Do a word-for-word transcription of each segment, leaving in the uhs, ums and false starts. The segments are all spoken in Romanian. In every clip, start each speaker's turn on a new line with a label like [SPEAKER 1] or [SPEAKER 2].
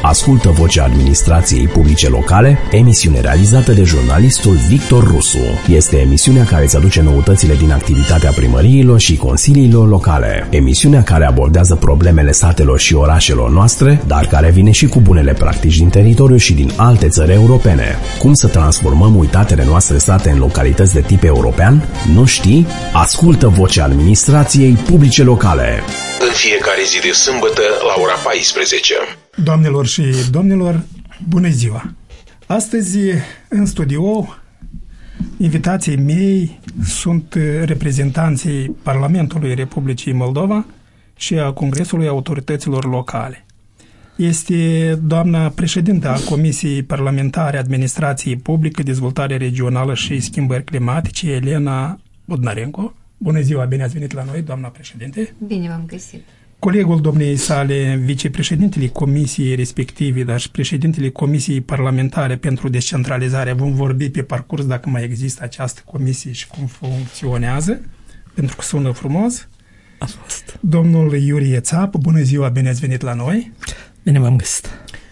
[SPEAKER 1] Ascultă vocea administrației publice locale, emisiune realizată de jurnalistul Victor Rusu. Este emisiunea care îți aduce noutățile din activitatea primăriilor și consiliilor locale. Emisiunea care abordează problemele satelor și orașelor noastre, dar care vine și cu bunele practici din teritoriu și din alte țări europene. Cum să transformăm uitatele noastre sate în localități de tip european? Nu știi? Ascultă vocea administrației publice locale.
[SPEAKER 2] În fiecare zi de sâmbătă la ora paisprezece.
[SPEAKER 3] Doamnelor și domnilor, bună ziua! Astăzi, în studio, invitații mei sunt reprezentanții Parlamentului Republicii Moldova și a Congresului Autorităților Locale. Este doamna președintă a Comisiei Parlamentare Administrației Publice, Dezvoltare Regională și Schimbări Climatice, Elena Bodnarenko. Bună ziua, bine ați venit la noi, doamna președinte.
[SPEAKER 4] Bine v-am găsit.
[SPEAKER 3] Colegul domniei sale, vicepreședintele Comisiei respective, dar și președintele Comisiei Parlamentare pentru Descentralizare, vom vorbi pe parcurs dacă mai există această comisie și cum funcționează, pentru că sună frumos.
[SPEAKER 5] A fost.
[SPEAKER 3] Domnul Iurie Țap, bună ziua, bine ați venit la noi.
[SPEAKER 5] Bine v-am găsit.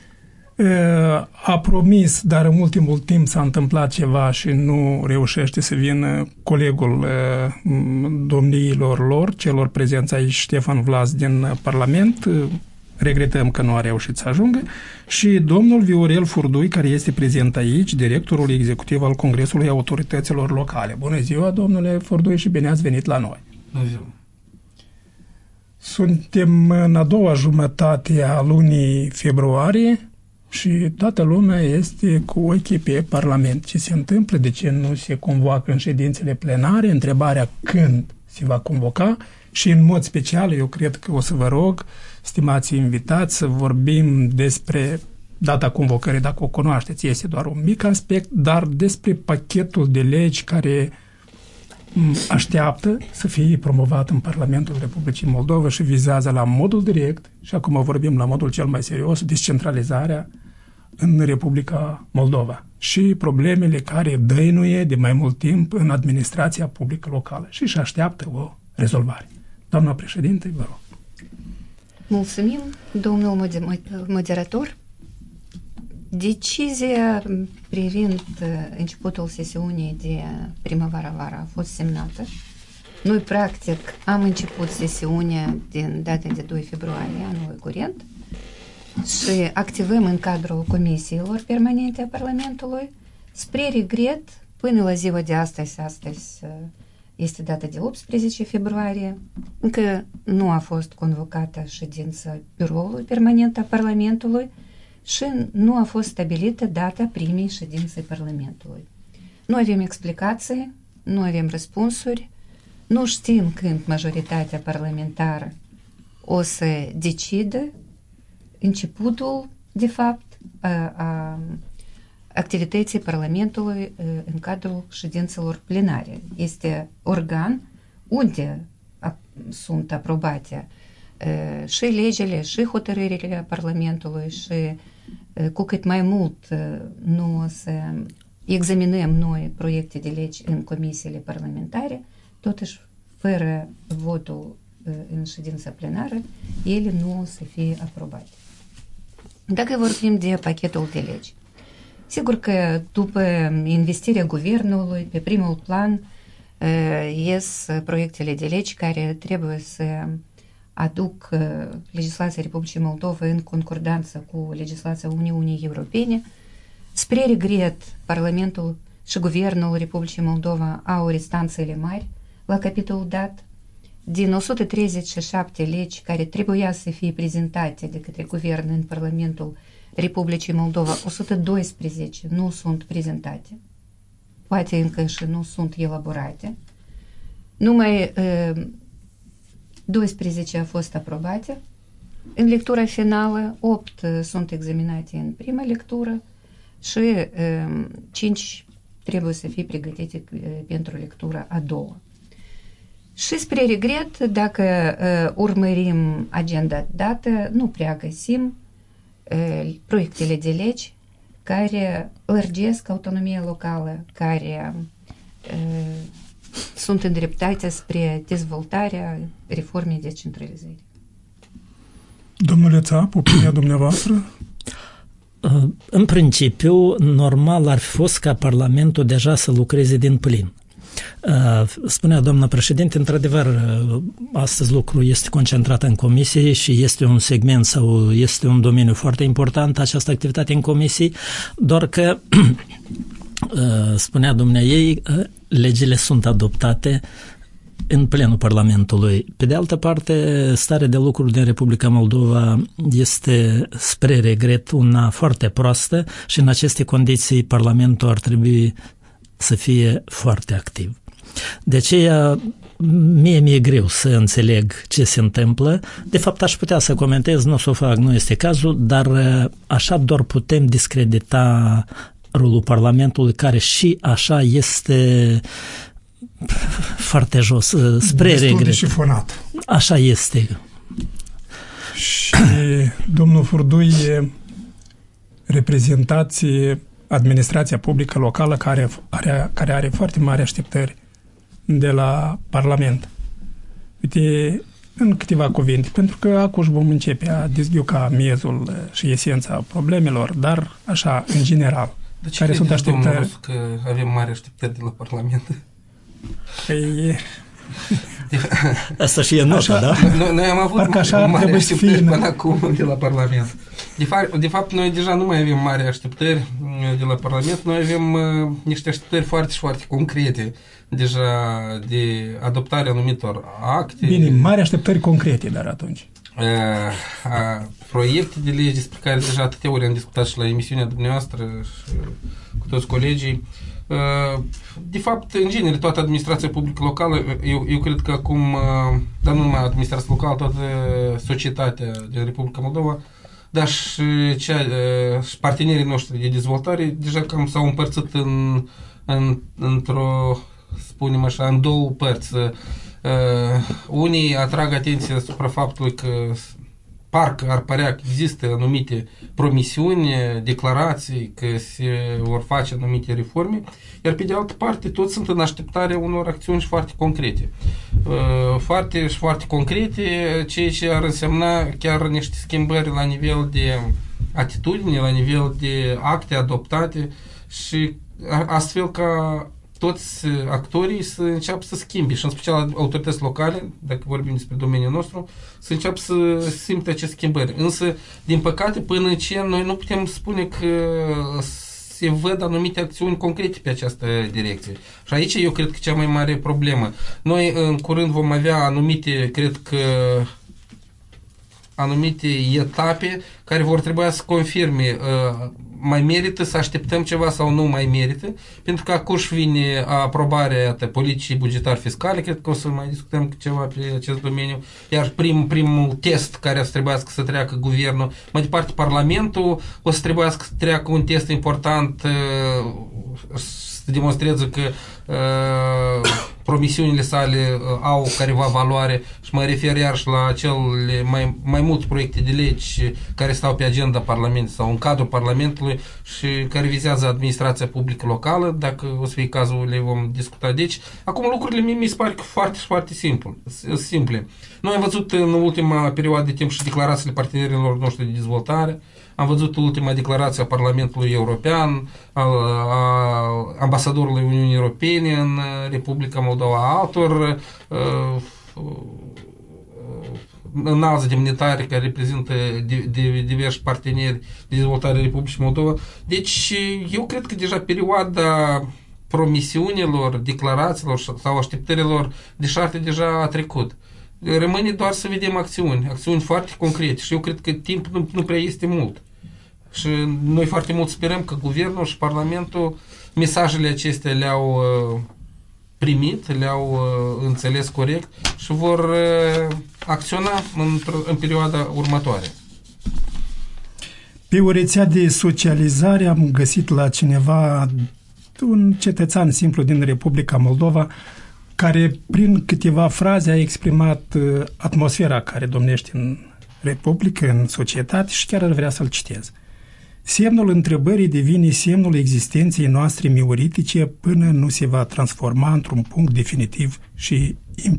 [SPEAKER 3] A promis, dar în ultimul timp s-a întâmplat ceva și nu reușește să vină colegul domniilor lor, celor prezenți aici, Ștefan Vlas din Parlament. Regretăm că nu a reușit să ajungă. Și domnul Viorel Furdui, care este prezent aici, directorul executiv al Congresului Autorităților Locale. Bună ziua, domnule Furdui, și bine ați venit la noi.
[SPEAKER 5] Bună ziua.
[SPEAKER 3] Suntem în a doua jumătate a lunii februarie și toată lumea este cu ochii pe Parlament. Ce se întâmplă? De ce nu se convoacă în ședințele plenare? Întrebarea când se va convoca și în mod special eu cred că o să vă rog, stimați invitați, să vorbim despre data convocării, dacă o cunoașteți, este doar un mic aspect, dar despre pachetul de legi care așteaptă să fie promovat în Parlamentul Republicii Moldova și vizează la modul direct, și acum vorbim la modul cel mai serios, descentralizarea în Republica Moldova și problemele care dăinuie de mai mult timp în administrația publică locală și își așteaptă o rezolvare. Doamna președinte, vă rog.
[SPEAKER 4] Mulțumim, domnul moderator. Decizia privind începutul sesiunii de primăvară-vară a fost semnată. Noi, practic, am început sesiunea din data de doi februarie anului curent și activăm în cadrul comisiilor permanente a Parlamentului. Spre regret, până la ziua de astăzi, astăzi este data de optsprezece februarie, încă nu a fost convocată ședința biroului permanent a Parlamentului și nu a fost stabilită data primei ședințe Parlamentului. Nu avem explicații, nu avem răspunsuri, nu știm când majoritatea parlamentară o să decidă începutul, de fapt, a, a activității Parlamentului în cadrul ședințelor plenare. Este organ unde a, sunt aprobate a, și legile, și hotărârile Parlamentului și cu cât mai mult nu să examinăm noi proiecte de legi în comisiile parlamentare, totuși, fără votul în ședința plenară, ele nu o să fie aprobate. Dacă vorbim de pachetul de legi, sigur că după investirea guvernului, pe primul plan, ies proiectele de legi care trebuie să aduc legislația Republicii Moldova în concordanță cu legislația Uniunii Europene. Spre regret, Parlamentul și Guvernul Republicii Moldova au restanțele mari la capitolul dat. Din o sută treizeci și șapte legi care trebuia să fie prezentate de către Guvern în Parlamentul Republicii Moldova, o sută doisprezece nu sunt prezentate, poate încă și nu sunt elaborate. Numai uh, doisprezece a fost aprobate. În lectura finală, opt sunt examinate în prima lectură și uh, cinci trebuie să fie pregătite uh, pentru lectura a doua. Și spre regret, dacă uh, urmărim agenda dată, nu prea găsim uh, proiectele de legi care lărgesc autonomia locală, care uh, sunt îndreptate spre dezvoltarea reformei decentralizării.
[SPEAKER 3] Domnule Țap, opinia dumneavoastră?
[SPEAKER 5] În principiu, normal ar fi fost ca Parlamentul deja să lucreze din plin. Spunea doamna președinte, într-adevăr, astăzi lucrul este concentrat în comisie și este un segment sau este un domeniu foarte important, această activitate în comisii, doar că, spunea dumneaei, legile sunt adoptate în plenul Parlamentului. Pe de altă parte, starea de lucruri din Republica Moldova este, spre regret, una foarte proastă și în aceste condiții Parlamentul ar trebui să fie foarte activ. De aceea, mie mi-e greu să înțeleg ce se întâmplă. De fapt, aș putea să comentez, nu o să o fac, nu este cazul, dar așa doar putem discredita rolul Parlamentului, care și așa este foarte jos, spre regret.
[SPEAKER 3] Șifonat.
[SPEAKER 5] Așa este.
[SPEAKER 3] Și domnul Furdui, reprezentați administrația publică locală care are, care are foarte mari așteptări de la Parlament. Uite, în câteva cuvinte, pentru că acum vom începe a dezghiuca miezul și esența problemelor, dar așa, în general,
[SPEAKER 6] de ce
[SPEAKER 3] care sunt așteptări?
[SPEAKER 6] Că avem mari așteptări de la Parlament?
[SPEAKER 3] Păi,
[SPEAKER 5] asta și e notă, da?
[SPEAKER 6] Noi, noi am avut
[SPEAKER 3] așa
[SPEAKER 6] mari așteptări până acum de la Parlament. De fapt, de fapt, noi deja nu mai avem mari așteptări de la Parlament, noi avem uh, niște așteptări foarte și foarte concrete deja de adoptarea anumitor acte.
[SPEAKER 3] Bine, mari așteptări concrete, dar atunci.
[SPEAKER 6] Uh, uh, proiecte de legi despre care deja atâtea ori am discutat și la emisiunea dumneavoastră și cu toți colegii. De fapt, în genere, toată administrația publică locală, eu, eu cred că acum, dar nu numai administrația locală, toată societatea din Republica Moldova, dar și, cea, și partenerii noștri de dezvoltare, deja cam s-au împărțit în, în, într-o, spunem așa, în două părți. Uh, unii atrag atenția asupra faptului că parcă ar părea că există anumite promisiuni, declarații că se vor face anumite reforme, iar pe de altă parte toți sunt în așteptarea unor acțiuni foarte concrete. Foarte și foarte concrete, ceea ce ar însemna chiar niște schimbări la nivel de atitudine, la nivel de acte adoptate și astfel ca toți actorii să înceapă să schimbe și în special autorități locale, dacă vorbim despre domeniul nostru, să înceapă să simte aceste schimbări. Însă, din păcate, până în ce noi nu putem spune că se văd anumite acțiuni concrete pe această direcție. Și aici eu cred că cea mai mare problemă. Noi în curând vom avea anumite, cred că anumite etape care vor trebui să confirme uh, mai merită să așteptăm ceva sau nu mai merită, pentru că acum vine aprobarea politicii bugetar-fiscale, cred că o să mai discutăm ceva pe acest domeniu, iar prim, primul test care o să trebuiască să treacă guvernul, mai departe Parlamentul o să trebuiască să treacă un test important uh, să demonstreze că uh, promisiunile sale uh, au careva valoare și mă refer iarăși la cele mai, mai multe proiecte de legi care stau pe agenda Parlamentului sau în cadrul Parlamentului și care vizează administrația publică locală, dacă o să fie cazul le vom discuta. Deci, acum lucrurile mie mi se pare foarte, foarte simplu, simple. Noi am văzut în ultima perioadă de timp și declarațiile partenerilor noștri de dezvoltare, am văzut ultima declarație a Parlamentului European, a, a ambasadorului Uniunii Europene în Republica Moldova, a altor uh, înalți demnitari care reprezintă de, de, diversi parteneri de dezvoltare Republicii Moldova. Deci, eu cred că deja perioada promisiunilor, declarațiilor sau așteptărilor de șarte deja a trecut. Rămâne doar să vedem acțiuni, acțiuni foarte concrete și eu cred că timpul nu, nu prea este mult. Și noi foarte mult sperăm că guvernul și Parlamentul mesajele acestea le-au uh, primit, le-au uh, înțeles corect și vor uh, acționa în, în perioada următoare.
[SPEAKER 3] Pe o rețea de socializare am găsit la cineva, un cetățean simplu din Republica Moldova, care prin câteva fraze a exprimat uh, atmosfera care domnește în Republică, în societate și chiar ar vrea să-l citez. Semnul întrebării devine semnul existenței noastre mioritice până nu se va transforma într-un punct definitiv și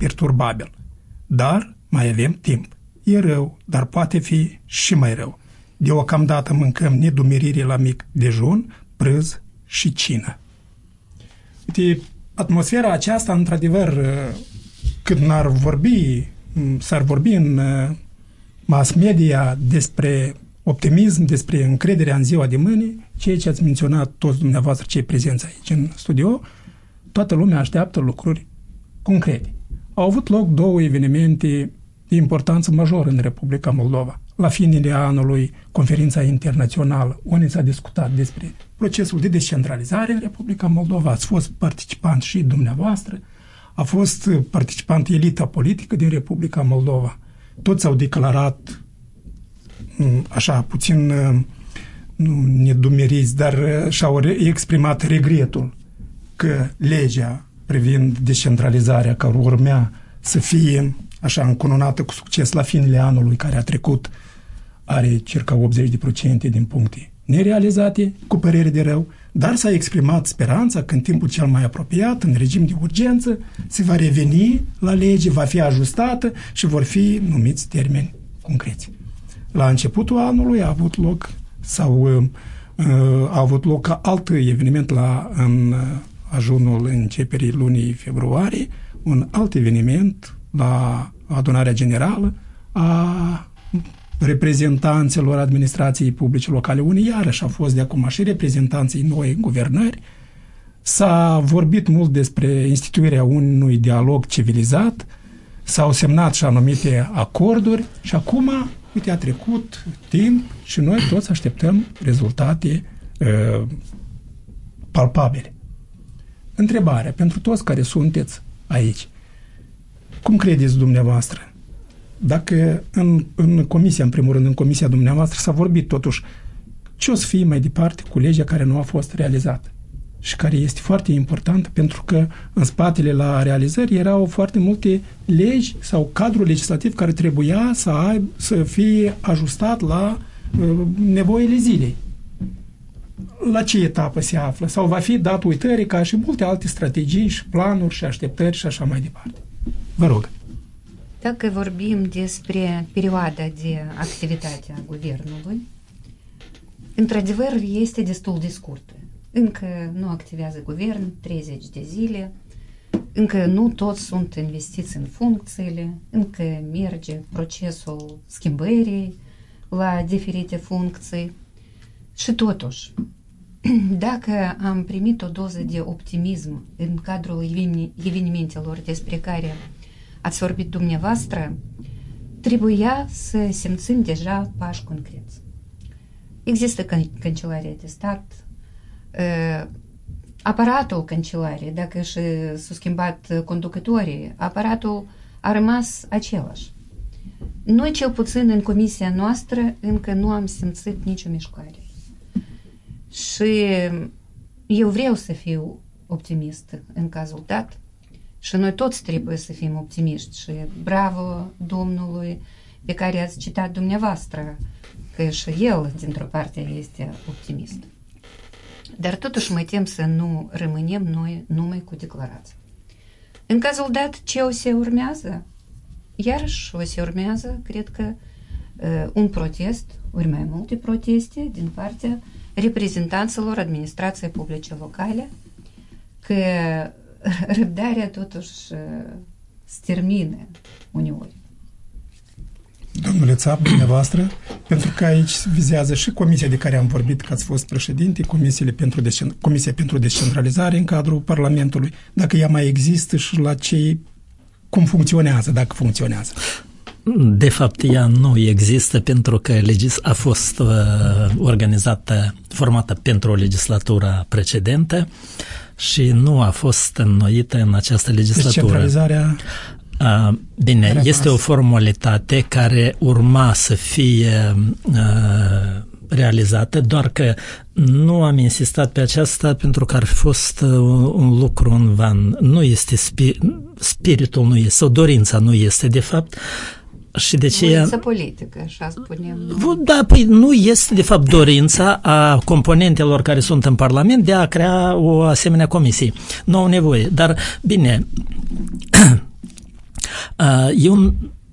[SPEAKER 3] imperturbabil. Dar mai avem timp. E rău, dar poate fi și mai rău. Deocamdată mâncăm nedumerire la mic dejun, prânz și cină. Uite, atmosfera aceasta, într-adevăr, cât n-ar vorbi, s-ar vorbi în mass media despre optimism, despre încrederea în ziua de mâine, ceea ce ați menționat toți dumneavoastră cei prezenți aici în studio, toată lumea așteaptă lucruri concrete. Au avut loc două evenimente de importanță majoră în Republica Moldova. La finele anului, conferința internațională, unde s-a discutat despre procesul de descentralizare în Republica Moldova. Ați fost participant și dumneavoastră, a fost participant elita politică din Republica Moldova. Toți au declarat, așa, puțin nu nedumeriți, dar și-au exprimat regretul că legea privind descentralizarea care urmea să fie așa încununată cu succes la finele anului care a trecut, are circa optzeci la sută din puncte nerealizate, cu părere de rău, dar s-a exprimat speranța că în timpul cel mai apropiat, în regim de urgență, se va reveni la lege, va fi ajustată și vor fi numiți termeni concreți. La începutul anului a avut loc sau uh, a avut loc alt eveniment la, în ajunul începerii lunii februarie, un alt eveniment la adunarea generală a reprezentanților administrației publice locale, unii iarăși au fost de acum și reprezentanții noi guvernări. S-a vorbit mult despre instituirea unui dialog civilizat, s-au semnat și anumite acorduri și acum, uite, a trecut timp și noi toți așteptăm rezultate uh, palpabile. Întrebarea pentru toți care sunteți aici. Cum credeți dumneavoastră? Dacă în, în comisia, în primul rând, în comisia dumneavoastră s-a vorbit totuși ce o să fie mai departe cu legea care nu a fost realizată și care este foarte importantă pentru că în spatele la realizări erau foarte multe legi sau cadrul legislativ care trebuia să, aibă, să fie ajustat la uh, nevoile zilei. La ce etapă se află? Sau va fi dat uitării ca și multe alte strategii și planuri și așteptări și așa mai departe. Vă rog.
[SPEAKER 4] Dacă vorbim despre perioada de activitate a guvernului, într-adevăr este destul de scurtă. Încă nu activează guvern treizeci de zile, încă nu toți sunt investiți în funcțiile, încă merge procesul schimbării la diferite funcții și totuși, dacă am primit o doză de optimism în cadrul evenimentelor despre care ați vorbit dumneavoastră, trebuia să simțim deja pași concreți. Există Cancelaria de Stat, aparatul Cancelariei, dacă și s-au schimbat conducătorii, aparatul a rămas același. Noi, cel puțin în comisia noastră, încă nu am simțit nicio mișcare. Și eu vreau să fiu optimist în cazul dat și noi toți trebuie să fim optimiști și bravo domnului pe care ați citat dumneavoastră că și el, dintr-o parte, este optimist. Dar totuși mă tem să nu rămânem noi numai cu declarații. În cazul dat, ce o se urmează? Iarăși o se urmează, cred că, un protest, ori mai multe proteste din partea reprezentanților administrației publice locale, că răbdarea totuși se termină uneori.
[SPEAKER 3] Domnule Țap, dumneavoastră, pentru că aici vizează și comisia de care am vorbit, că ați fost președinte, comisiile pentru descent- Comisia pentru Descentralizare în cadrul Parlamentului, dacă ea mai există și la ce, cum funcționează, dacă funcționează.
[SPEAKER 5] De fapt, ea nu există pentru că legis a fost uh, organizată, formată pentru o legislatură precedentă și nu a fost înnoită în această legislatură.
[SPEAKER 3] Descentralizarea...
[SPEAKER 5] Uh, bine, este o formalitate care urma să fie uh, realizată, doar că nu am insistat pe aceasta pentru că ar fi fost uh, un lucru în van. Nu este spi- spiritul, nu este, sau dorința nu este, de fapt. Și de ce
[SPEAKER 4] dorința politică, așa spunem.
[SPEAKER 5] Da, păi nu este, de fapt, dorința a componentelor care sunt în Parlament de a crea o asemenea comisie. Nu au nevoie, dar, bine... E un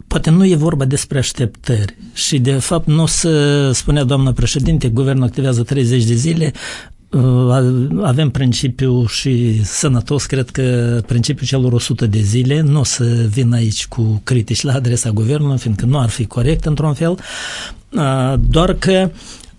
[SPEAKER 5] poate nu e vorba despre așteptări și de fapt nu se spunea doamna președinte, guvernul activează treizeci de zile, avem principiul și sănătos, cred că principiul celor o sută de zile, nu o să vin aici cu critici la adresa guvernului, fiindcă nu ar fi corect într-un fel, doar că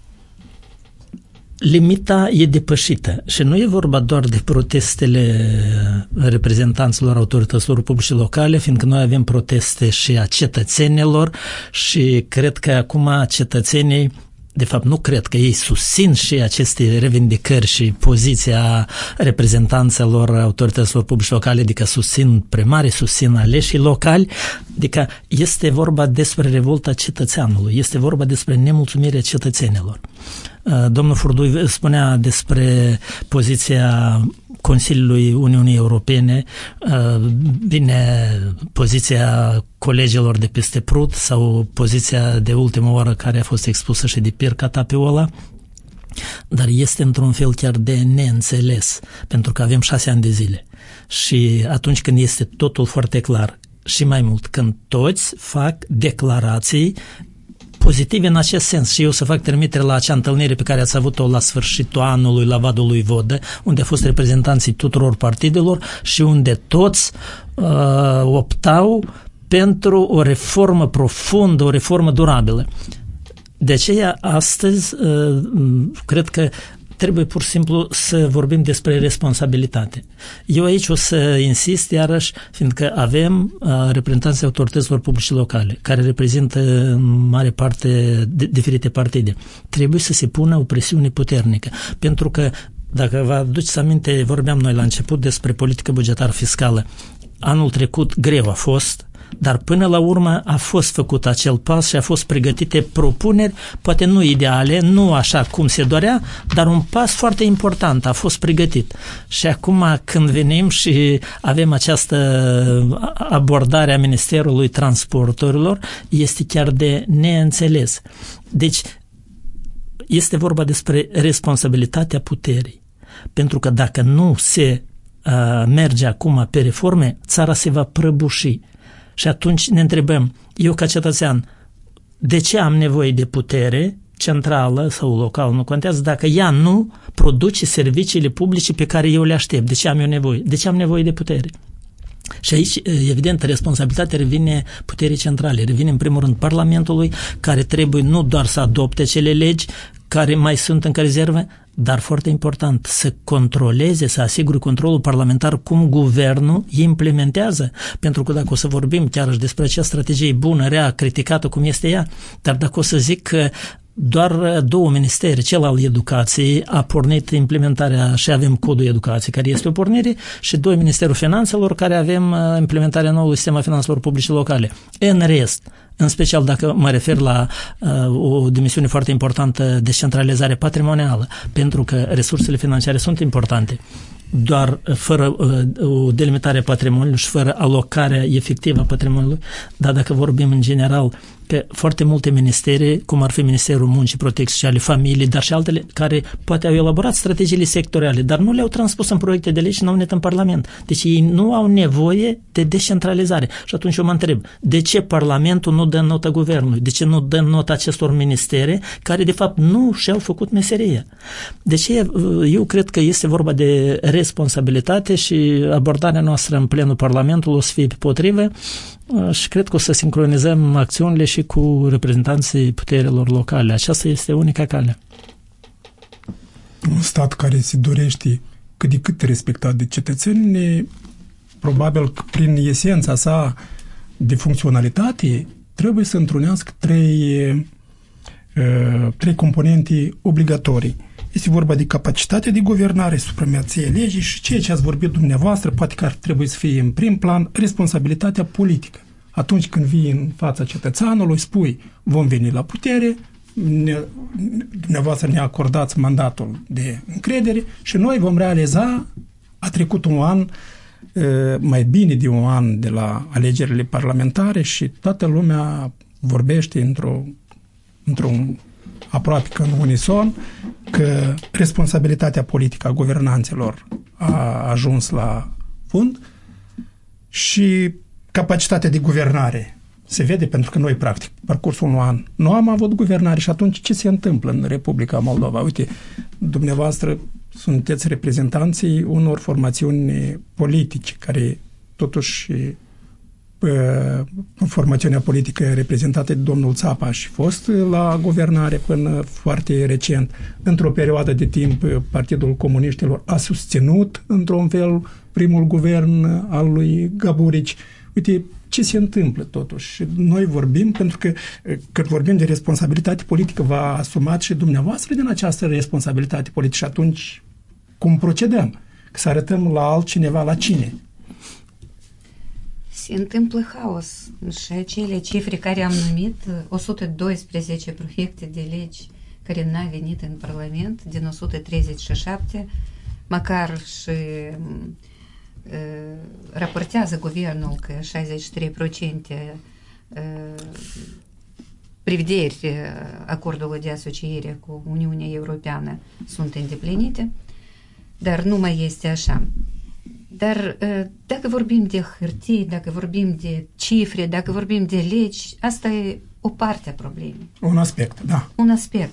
[SPEAKER 5] limita e depășită și nu e vorba doar de protestele reprezentanților autorităților publice locale, fiindcă noi avem proteste și a cetățenilor și cred că acum cetățenii, de fapt nu cred că ei susțin și aceste revendicări și poziția reprezentanților autorităților publice locale, adică susțin primarii, susțin aleșii locali, adică este vorba despre revolta cetățeanului, este vorba despre nemulțumirea cetățenilor. Domnul Furdui spunea despre poziția Consiliului Uniunii Europene, bine, poziția colegilor de peste Prut sau poziția de ultimă oară care a fost expusă și de Pirca Tapiola, dar este într-un fel chiar de neînțeles, pentru că avem șase ani de zile și atunci când este totul foarte clar și mai mult, când toți fac declarații pozitive în acest sens și eu să fac trimitere la acea întâlnire pe care ați avut-o la sfârșitul anului la Vadul lui Vodă, unde au fost reprezentanții tuturor partidelor și unde toți uh, optau pentru o reformă profundă, o reformă durabilă. De aceea, astăzi, uh, cred că trebuie pur și simplu să vorbim despre responsabilitate. Eu aici o să insist iarăși, fiindcă avem uh, reprezentanții autorităților publice locale, care reprezintă în mare parte de, diferite partide. Trebuie să se pună o presiune puternică, pentru că, dacă vă aduceți aminte, vorbeam noi la început despre politică bugetară fiscală. Anul trecut greu a fost, dar până la urmă a fost făcut acel pas și a fost pregătite propuneri, poate nu ideale, nu așa cum se dorea, dar un pas foarte important a fost pregătit. Și acum când venim și avem această abordare a Ministerului Transporturilor, este chiar de neînțeles. Deci este vorba despre responsabilitatea puterii. Pentru că dacă nu se uh, merge acum pe reforme, țara se va prăbuși. Și atunci ne întrebăm, eu ca cetățean, de ce am nevoie de putere centrală sau locală, nu contează, dacă ea nu produce serviciile publice pe care eu le aștept? De ce am eu nevoie? De ce am nevoie de putere? Și aici, evident, responsabilitatea revine puterii centrale, revine în primul rând Parlamentului, care trebuie nu doar să adopte cele legi care mai sunt încă rezervă, dar foarte important, să controleze, să asigure controlul parlamentar cum guvernul implementează. Pentru că dacă o să vorbim chiar și despre acea strategie bună, rea, criticată cum este ea, dar dacă o să zic că doar două ministeri, cel al educației, a pornit implementarea și avem codul educației, care este o pornire, și doi, Ministerul Finanțelor, care avem implementarea noului sistem a finanțelor publice locale. În rest, în special dacă mă refer la uh, o dimensiune foarte importantă, descentralizare patrimonială, pentru că resursele financiare sunt importante. Doar fără uh, o delimitare a patrimoniului și fără alocarea efectivă a patrimoniului, dar dacă vorbim în general că foarte multe ministere, cum ar fi Ministerul Muncii, Protecției Sociale, Familiei, dar și altele, care poate au elaborat strategiile sectoriale, dar nu le-au transpus în proiecte de lege și n-au net în Parlament. Deci ei nu au nevoie de descentralizare. Și atunci eu mă întreb, de ce Parlamentul nu dă notă guvernului? De ce nu dă notă acestor ministere care de fapt nu și-au făcut meseria? Deci eu cred că este vorba de responsabilitate și abordarea noastră în plenul Parlamentului o să fie potrivă și cred că o să sincronizăm acțiunile și cu reprezentanții puterilor locale. Aceasta este unica cale.
[SPEAKER 3] Un stat care se dorește cât de cât respectat de cetățeni, probabil că prin esența sa de funcționalitate trebuie să întrunească trei, trei componente obligatorii. Este vorba de capacitatea de guvernare, supremația legii și ceea ce ați vorbit dumneavoastră, poate că ar trebui să fie în prim plan, responsabilitatea politică. Atunci când vii în fața cetățeanului, spui, vom veni la putere, ne, dumneavoastră ne acordați mandatul de încredere și noi vom realiza, a trecut un an, mai bine de un an de la alegerile parlamentare și toată lumea vorbește într-o, într-un aproape că în unison, că responsabilitatea politică a guvernanților a ajuns la fund și capacitatea de guvernare Se vede pentru că noi, practic, parcursul unui an, nu am avut guvernare și atunci ce se întâmplă în Republica Moldova? Uite, dumneavoastră sunteți reprezentanții unor formațiuni politice care totuși formațiunea politică reprezentată de domnul Țapa și fost la guvernare până foarte recent. Într-o perioadă de timp, Partidul Comuniștilor a susținut, într-un fel, primul guvern al lui Gaburici. Uite, ce se întâmplă totuși? Noi vorbim, pentru că când vorbim de responsabilitate politică, v-a asumat și dumneavoastră din această responsabilitate politică și atunci cum procedăm? Că să arătăm la altcineva, la cine?
[SPEAKER 4] Se întâmplă haos și acele cifre care am numit, o sută doisprezece proiecte de legi care n-a venit în Parlament, din o sută treizeci și șapte, măcar și uh, raportează guvernul că șaizeci și trei la sută uh, prevederi acordului de asociere cu Uniunea Europeană sunt îndeplinite, dar nu mai este așa. Dar dacă vorbim de hârtii, dacă vorbim de cifre, dacă vorbim de legi, asta e o parte a problemei.
[SPEAKER 3] Un aspect, da.
[SPEAKER 4] Un aspect.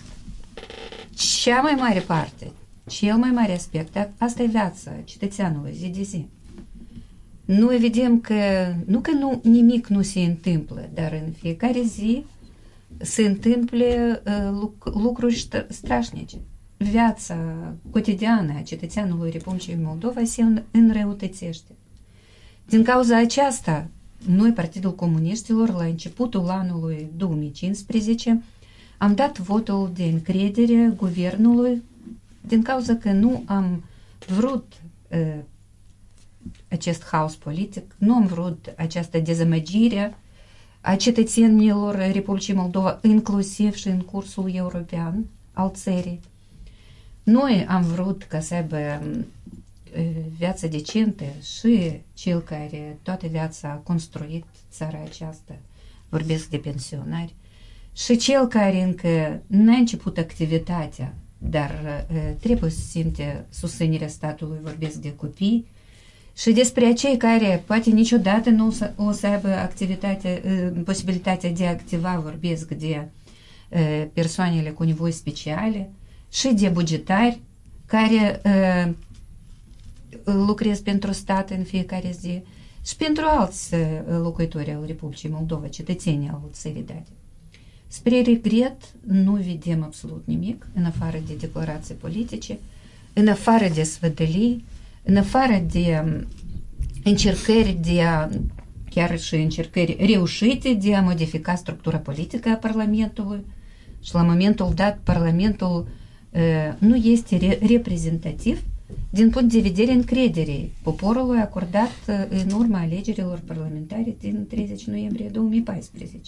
[SPEAKER 4] Cea mai mare parte, cel mai mare aspect, asta e viața cetățeanului zi de zi. Noi vedem că, nu că nu, nimic nu se întâmplă, dar în fiecare zi se întâmplă uh, lucruri strașnice. Viața cotidiană a cetățeanului Republicii Moldova se înrăutățește. Din cauza aceasta, noi, Partidul Comuniștilor, la începutul anului două mii cincisprezece, am dat votul de încredere guvernului din cauza că nu am vrut uh, acest haos politic, nu am vrut această dezamăgire a cetățenilor Republicii Moldova, inclusiv și în cursul european al țării. Noi am vrut ca să aibă viața decentă și cel care toată viața a construit țara aceasta, vorbesc de pensionari, și cel care încă n-a început activitatea, dar trebuie să simte susținerea statului, vorbesc de copii, și despre acei care poate niciodată nu o să aibă activitate, posibilitatea de a activa, vorbesc de persoanele cu nevoi speciale, și de bugetari care uh, lucrează pentru stat în fiecare zi și pentru alți uh, locuitori al Republicii Moldova, cetățenii al țării date. Spre regret, nu vedem absolut nimic, în afară de declarații politice, în afară de sfădălii, în afară de um, încercări de a, chiar și încercări reușite de a modifica structura politică a Parlamentului și la momentul dat Parlamentul nu este re- reprezentativ din punct de vedere încrederii poporului acordat în urma alegerilor parlamentare din treizeci noiembrie două mii paisprezece.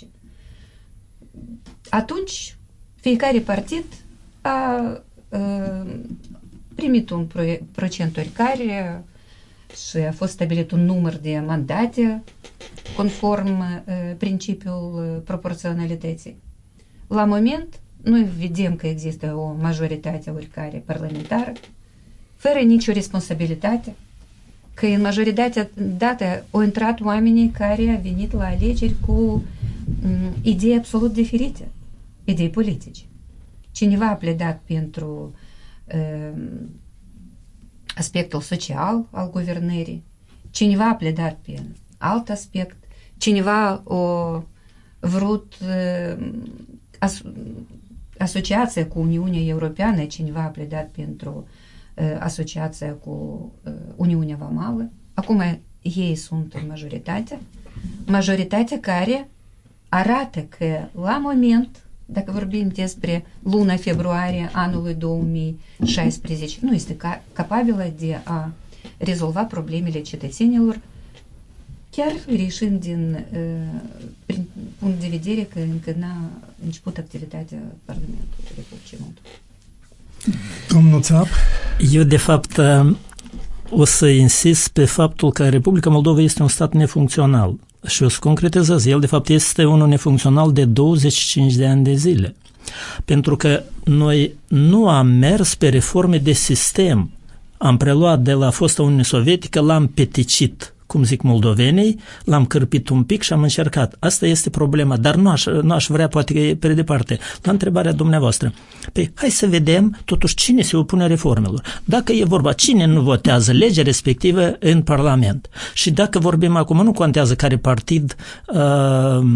[SPEAKER 4] Atunci, fiecare partid a, a primit un pro- procent oricare și a fost stabilit un număr de mandate conform a, principiul proporționalității. La moment, noi vedem că există o majoritate oricare parlamentară, fără nicio responsabilitate, că în majoritatea dată au intrat oamenii care au venit la alegeri cu um, idei absolut diferite, idei politice. Cineva a pledat pentru um, aspectul social al guvernării, cineva a pledat pe alt aspect, cineva a vrut uh, as, asociația cu Uniunea Europeană, cineva a pledat pentru uh, asociația cu uh, Uniunea Vamală. Acum ei sunt în majoritate. Majoritatea care arată că la moment, dacă vorbim despre luna februarie anului două mii șaisprezece, nu este ca, capabilă de a rezolva problemele cetățenilor, chiar reieșind din uh, prin punct de vedere că încă n-a început activitatea Parlamentului Republicii Moldova.
[SPEAKER 3] Domnul Țap?
[SPEAKER 5] Eu, de fapt, o să insist pe faptul că Republica Moldova este un stat nefuncțional și o să concretizez. El, de fapt, este unul nefuncțional de douăzeci și cinci de ani de zile. Pentru că noi nu am mers pe reforme de sistem. Am preluat de la fosta Uniune Sovietică, l-am peticit, cum zic moldovenii, l-am cârpit un pic și am încercat. Asta este problema, dar nu aș, nu aș vrea poate pe departe. La întrebarea dumneavoastră, păi hai să vedem totuși cine se opune reformelor. Dacă e vorba, cine nu votează legea respectivă în Parlament. Și dacă vorbim acum, nu contează care partid, uh,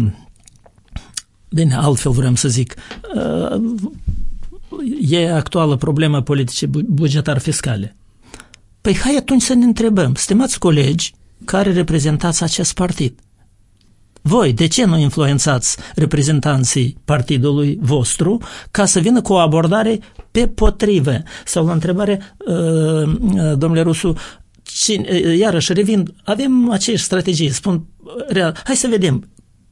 [SPEAKER 5] bine, altfel vrem să zic, uh, e actuală problemă politice bugetar-fiscale. Păi hai atunci să ne întrebăm, stimați colegi care reprezentați acest partid, voi de ce nu influențați reprezentanții partidului vostru ca să vină cu o abordare pe potrivă? Sau la întrebare, uh, domnule Rusu, cine, iarăși revin, avem aceeași strategie, spun real, hai să vedem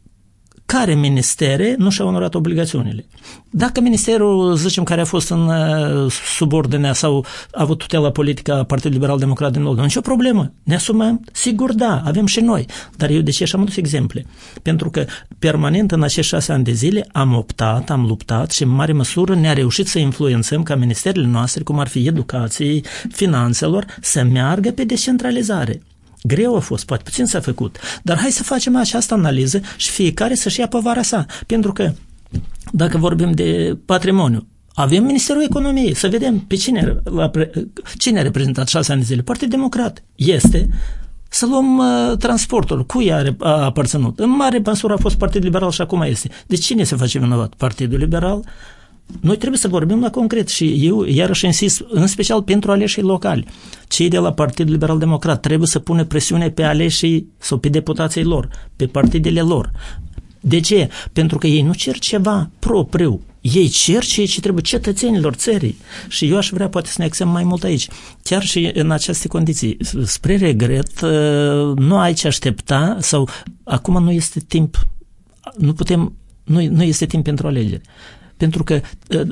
[SPEAKER 5] care ministere nu și-au onorat obligațiunile. Dacă ministerul, zicem, care a fost în subordinea sau a avut tutela politică a Partidului Liberal Democrat din Moldova, nicio problemă. Ne asumăm? Sigur, da, avem și noi. Dar eu de ce și-am adus exemple? Pentru că permanent în acești șase ani de zile am optat, am luptat și în mare măsură ne-a reușit să influențăm ca ministerele noastre, cum ar fi educației, finanțelor, să meargă pe descentralizare. Greu a fost, poate puțin s-a făcut, dar hai să facem această analiză și fiecare să-și ia povara sa, pentru că dacă vorbim de patrimoniu, avem Ministerul Economiei, să vedem pe cine, cine a reprezentat șase ani de zile. Partidul Democrat este. Să luăm uh, transportul, cui a, a aparținut? În mare măsură a fost Partidul Liberal și acum este. De cine se face vinovat? Partidul Liberal? Noi trebuie să vorbim la concret și eu iarăși insist, în special pentru aleșii locali. Cei de la Partidul Liberal Democrat trebuie să pună presiune pe aleșii sau pe deputații lor, pe partidele lor. De ce? Pentru că ei nu cer ceva propriu. Ei cer ceea ce trebuie cetățenilor țării. Și eu aș vrea poate să ne axăm mai mult aici. Chiar și în aceste condiții. Spre regret, nu ai ce aștepta sau acum nu este timp, nu putem, nu, nu este timp pentru alegeri. Pentru că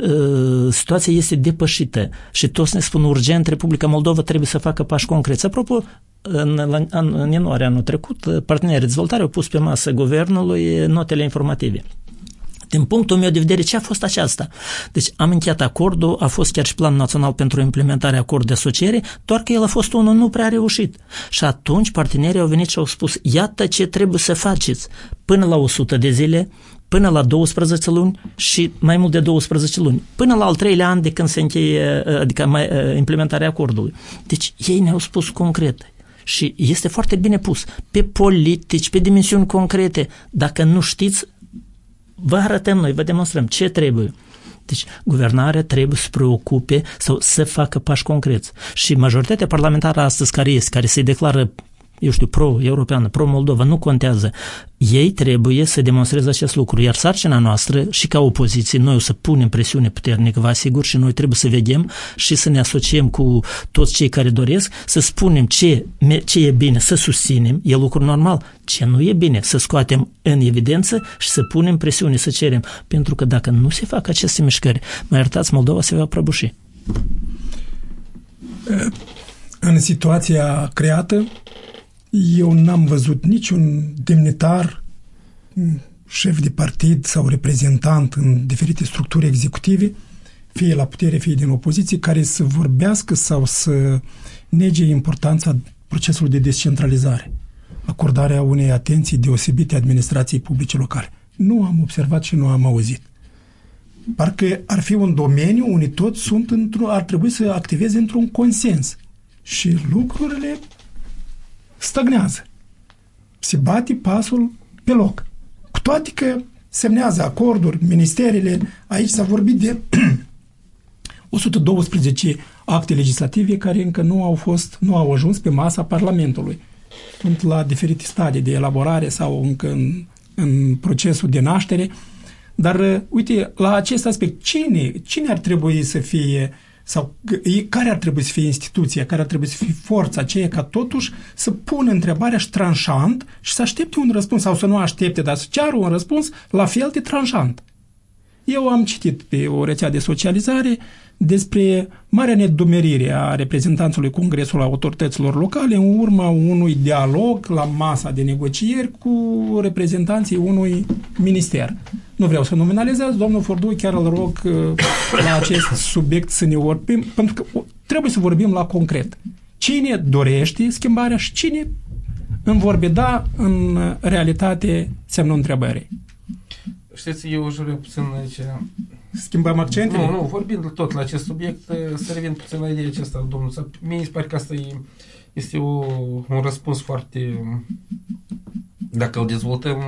[SPEAKER 5] uh, situația este depășită și toți ne spun urgent, Republica Moldova trebuie să facă pași concreți. Apropo, în, în, în ianuarie anul trecut, partenerii de dezvoltare au pus pe masă guvernului notele informative. Din punctul meu de vedere, ce a fost aceasta? Deci am încheiat acordul, a fost chiar și Plan Național pentru implementarea acordului de asociere, doar că el a fost unul nu prea reușit. Și atunci partenerii au venit și au spus, iată ce trebuie să faceți până la o sută de zile, până la douăsprezece luni și mai mult de douăsprezece luni, până la al treilea an de când se încheie, adică mai, implementarea acordului. Deci ei ne-au spus concret și este foarte bine pus pe politici, pe dimensiuni concrete. Dacă nu știți, vă arătăm noi, vă demonstrăm ce trebuie. Deci, guvernarea trebuie să preocupe sau să facă pași concreți. Și majoritatea parlamentară astăzi care este, care se declară, eu știu, pro-europeană, pro-Moldova, nu contează. Ei trebuie să demonstreze acest lucru. Iar sarcina noastră, și ca opoziție, noi o să punem presiune puternică, vă asigur, și noi trebuie să vedem și să ne asociem cu toți cei care doresc, să spunem ce, ce e bine, să susținem, e lucru normal, ce nu e bine, să scoatem în evidență și să punem presiune, să cerem. Pentru că dacă nu se fac aceste mișcări, mă iertați, Moldova se va prăbuși.
[SPEAKER 3] În situația creată, eu n-am văzut niciun demnitar, șef de partid sau reprezentant în diferite structuri executive, fie la putere, fie din opoziție, care să vorbească sau să nege importanța procesului de descentralizare, acordarea unei atenții deosebite administrației publice locale. Nu am observat și nu am auzit. Parcă ar fi un domeniu unde toți sunt într-un, ar trebui să activeze într-un consens. Și lucrurile stagnează. Se bate pasul pe loc. Cu toate că semnează acorduri, ministerele, aici s-a vorbit de o sută douăsprezece acte legislative care încă nu au fost, nu au ajuns pe masa Parlamentului. Sunt la diferite stadii de elaborare sau încă în, în procesul de naștere. Dar, uite, la acest aspect, cine, cine ar trebui să fie sau care ar trebui să fie instituția, care ar trebui să fie forța aceea ca totuși să pună întrebarea și tranșant și să aștepte un răspuns sau să nu aștepte, dar să ceară un răspuns la fel de tranșant. Eu am citit pe o rețea de socializare despre marea nedumerire a reprezentanțului Congresului Autorităților Locale în urma unui dialog la masa de negocieri cu reprezentanții unui minister. Nu vreau să nominalizez, domnul Fordu, chiar îl rog la acest subiect să ne vorbim, pentru că trebuie să vorbim la concret. Cine dorește schimbarea și cine în vorbi da, în realitate semnul întrebării.
[SPEAKER 6] Știți, eu aș vrea puțin aici...
[SPEAKER 3] Schimbăm accentele?
[SPEAKER 6] Nu, nu, vorbind tot la acest subiect, să revin puțin la ideea aceasta, domnul. Mie se pare că asta e, este o, un răspuns foarte, dacă îl dezvoltăm,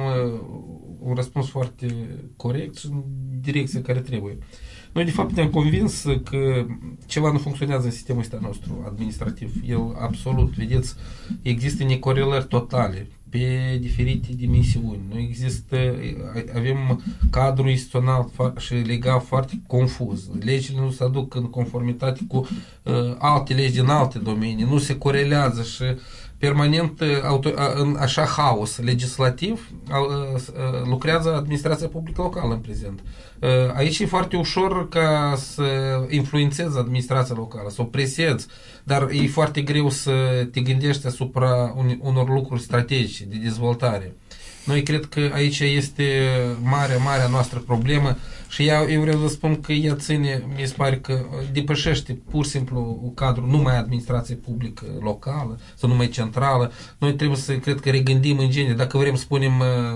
[SPEAKER 6] un răspuns foarte corect și în direcția care trebuie. Noi, de fapt, ne-am convins că ceva nu funcționează în sistemul ăsta nostru administrativ. El, absolut, vedeți, există necorelări totale pe diferite dimensiuni. Nu există, avem cadrul instituțional și legal foarte confuz. Legile nu se aduc în conformitate cu uh, alte legi din alte domenii, nu se corelează și permanent în așa haos legislativ lucrează administrația publică locală în prezent. Aici e foarte ușor ca să influențezi administrația locală, să o presezi, dar e foarte greu să te gândești asupra unor lucruri strategice de dezvoltare. Noi cred că aici este marea, marea noastră problemă și ea, eu vreau să spun că ea ține, mi se pare că depășește pur și simplu cadrul numai administrație publică locală sau numai centrală. Noi trebuie să, cred că, regândim în genere, dacă vrem să spunem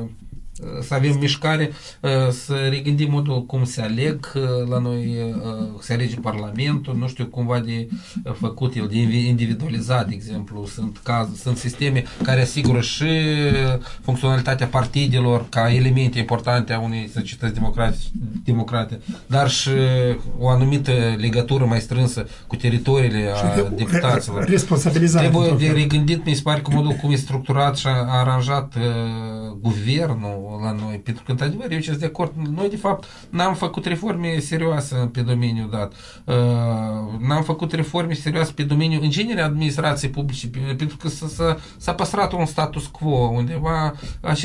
[SPEAKER 6] să avem mișcare, să regândim modul cum se aleg la noi, se alege Parlamentul, nu știu, cumva de făcut el, de individualizat, de exemplu. Sunt, caz, sunt sisteme care asigură și funcționalitatea partidelor ca elemente importante a unei societăți democrate, dar și o anumită legătură mai strânsă cu teritoriile a deputaților. Trebuie de regândit, mi se pare, că modul cum e structurat și a aranjat uh, guvernul la noi, pentru că, într-adevăr, eu sunt de acord, noi, de fapt, n-am făcut reforme serioase pe domeniul dat. Uh, n-am făcut reforme serioase pe domeniul, în genere, administrației publice, pentru că s-a păstrat un status quo, undeva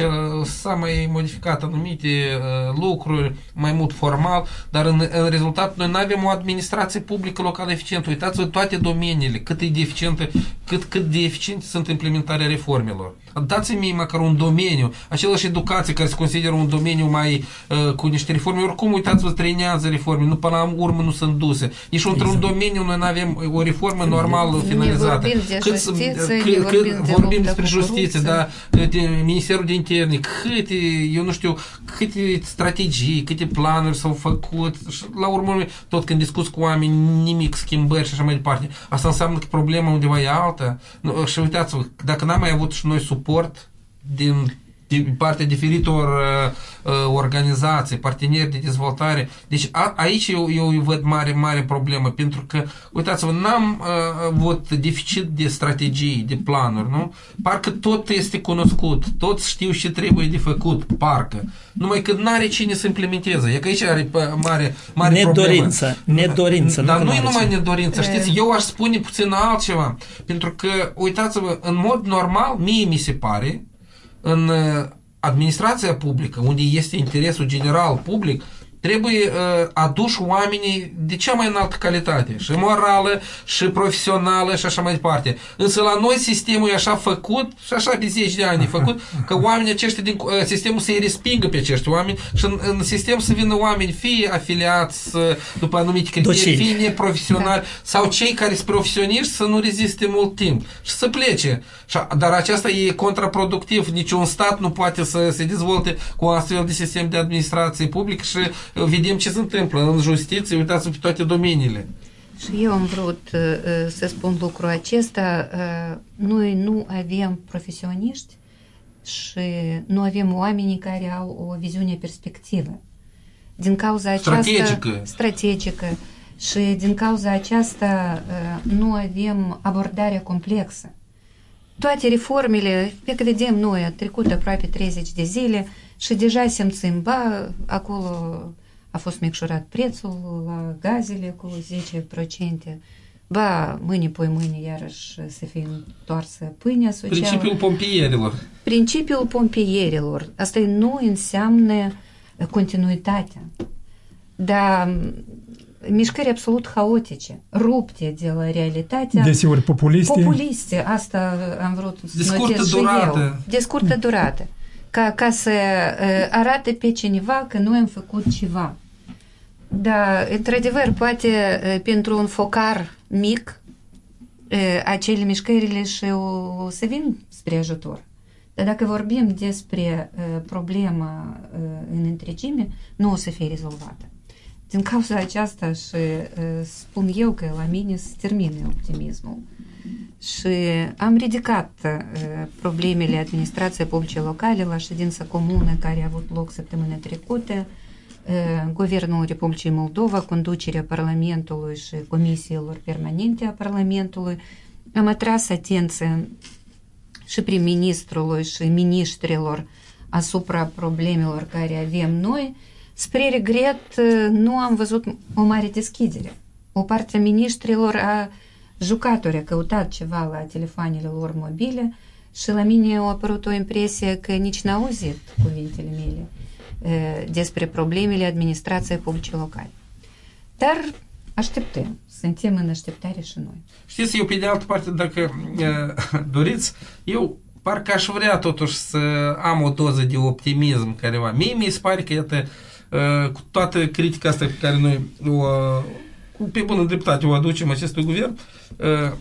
[SPEAKER 6] s-a mai modificat anumite uh, lucruri, mai mult formal, dar în, în rezultat noi nu avem o administrație publică locală eficientă. Uitați-vă toate domeniile, cât e de eficientă, cât, cât de eficiente sunt implementarea reformelor. Dați-mi mie măcar un domeniu, același educație care se consideră un domeniu mai uh, cu niște reforme, oricum, uitați-vă, trăinează reforme, nu până la urmă nu sunt duse. Nici într-un exact. domeniu noi nu avem o reformă normală finalizată.
[SPEAKER 4] Ne vorbim de
[SPEAKER 6] cât,
[SPEAKER 4] justiție,
[SPEAKER 6] cât,
[SPEAKER 4] vorbim,
[SPEAKER 6] cât,
[SPEAKER 4] de
[SPEAKER 6] vorbim despre justiție,
[SPEAKER 4] da,
[SPEAKER 6] de Ministerul de Interne, câte, eu nu știu, câte strategii, câte planuri s-au făcut, și la urmă, tot când discuți cu oameni, nimic, schimbări și așa mai departe. Asta înseamnă că problema undeva e alta. Și uitați-vă, dacă n-am mai avut și noi suport din din partea diferitor uh, organizații, parteneri de dezvoltare. Deci a, aici eu, eu văd mare, mare problemă, pentru că, uitați-vă, n-am uh, văd deficit de strategii, de planuri, nu? Parcă tot este cunoscut, toți știu ce trebuie de făcut, parcă. Numai că n-are cine să implementeze. E că aici are mare, mare
[SPEAKER 5] nedorință,
[SPEAKER 6] problemă.
[SPEAKER 5] Nedorință.
[SPEAKER 6] Dar nu e numai nedorință, știți, eu aș spune puțin altceva, pentru că, uitați-vă, în mod normal, mie mi se pare, în administrația publică, unde este interesul general public, trebuie uh, aduși oamenii de cea mai înaltă calitate, și morală, și profesională, și așa mai departe. Însă la noi sistemul e așa făcut, și așa de zeci de ani e făcut, că oamenii aceștia din uh, sistemul să-i respingă pe acești oameni și în, în sistem să vină oameni fie afiliați uh, după anumite criterii, fie neprofesionali, da. sau cei care sunt profesioniști să nu reziste mult timp și să plece. Și, dar aceasta e contraproductiv. Niciun stat nu poate să se dezvolte cu astfel de sistem de administrație publică și vedem ce se întâmplă în justiție, uitați-vă pe toate domeniile.
[SPEAKER 4] Și eu am vrut uh, să spun lucrul acesta. Uh, noi nu avem profesioniști și nu avem oamenii care au o viziune perspectivă. Din cauza aceasta...
[SPEAKER 6] Strategică.
[SPEAKER 4] Strategică. Și din cauza aceasta uh, nu avem abordarea complexă. Toate reformele, pe că vedem noi, a trecut aproape treizeci de zile și deja simțim, ba, acolo a fost micșorat prețul la gazele cu zece la sută, ba, mâine, poi mâine, iarăși să fie întoarsă pâinea socială.
[SPEAKER 6] Principiul pompierilor.
[SPEAKER 4] Principiul pompierilor. Asta nu înseamnă continuitatea. Dar mișcări absolut haotice, rupte de la realitatea.
[SPEAKER 3] Desigur, populiste.
[SPEAKER 4] Populiste, asta am vrut să notez și eu. De scurtă durată. Ca, ca să uh, arate pe cineva că noi am făcut ceva. Dar, într-adevăr, poate uh, pentru un focar mic, uh, acele mișcările și o, o să vin spre ajutor. Dar dacă vorbim despre uh, problema uh, în întregime, nu o să fie rezolvată. Din cauza aceasta și uh, spun eu că la mine se termine optimismul. Și am ridicat uh, problemele administrației publice locale la ședința comună care a avut loc săptămâna trecută. Uh, Guvernul Republicii Moldova, conducerea Parlamentului și comisiilor permanente a Parlamentului, am atras atenția și prim-ministrului și ministrilor asupra problemelor care avem noi. Spre regret, nu am văzut o mare deschidere. O parte a ministrilor a jucat ori, a căutat ceva la telefoanele lor mobile și la mine a apărut o impresie că nici n-a auzit cuvintele mele despre problemele administrației publice locale. Dar așteptăm. Suntem în așteptare și noi.
[SPEAKER 6] Știți, eu pe de altă parte, dacă uh, doriți, eu parcă aș vrea totuși să am o doză de optimism careva. Mie mi se pare că, iată, uh, cu toată critica asta pe care noi o, uh, pe bună dreptate o aducem acestui guvern, uh,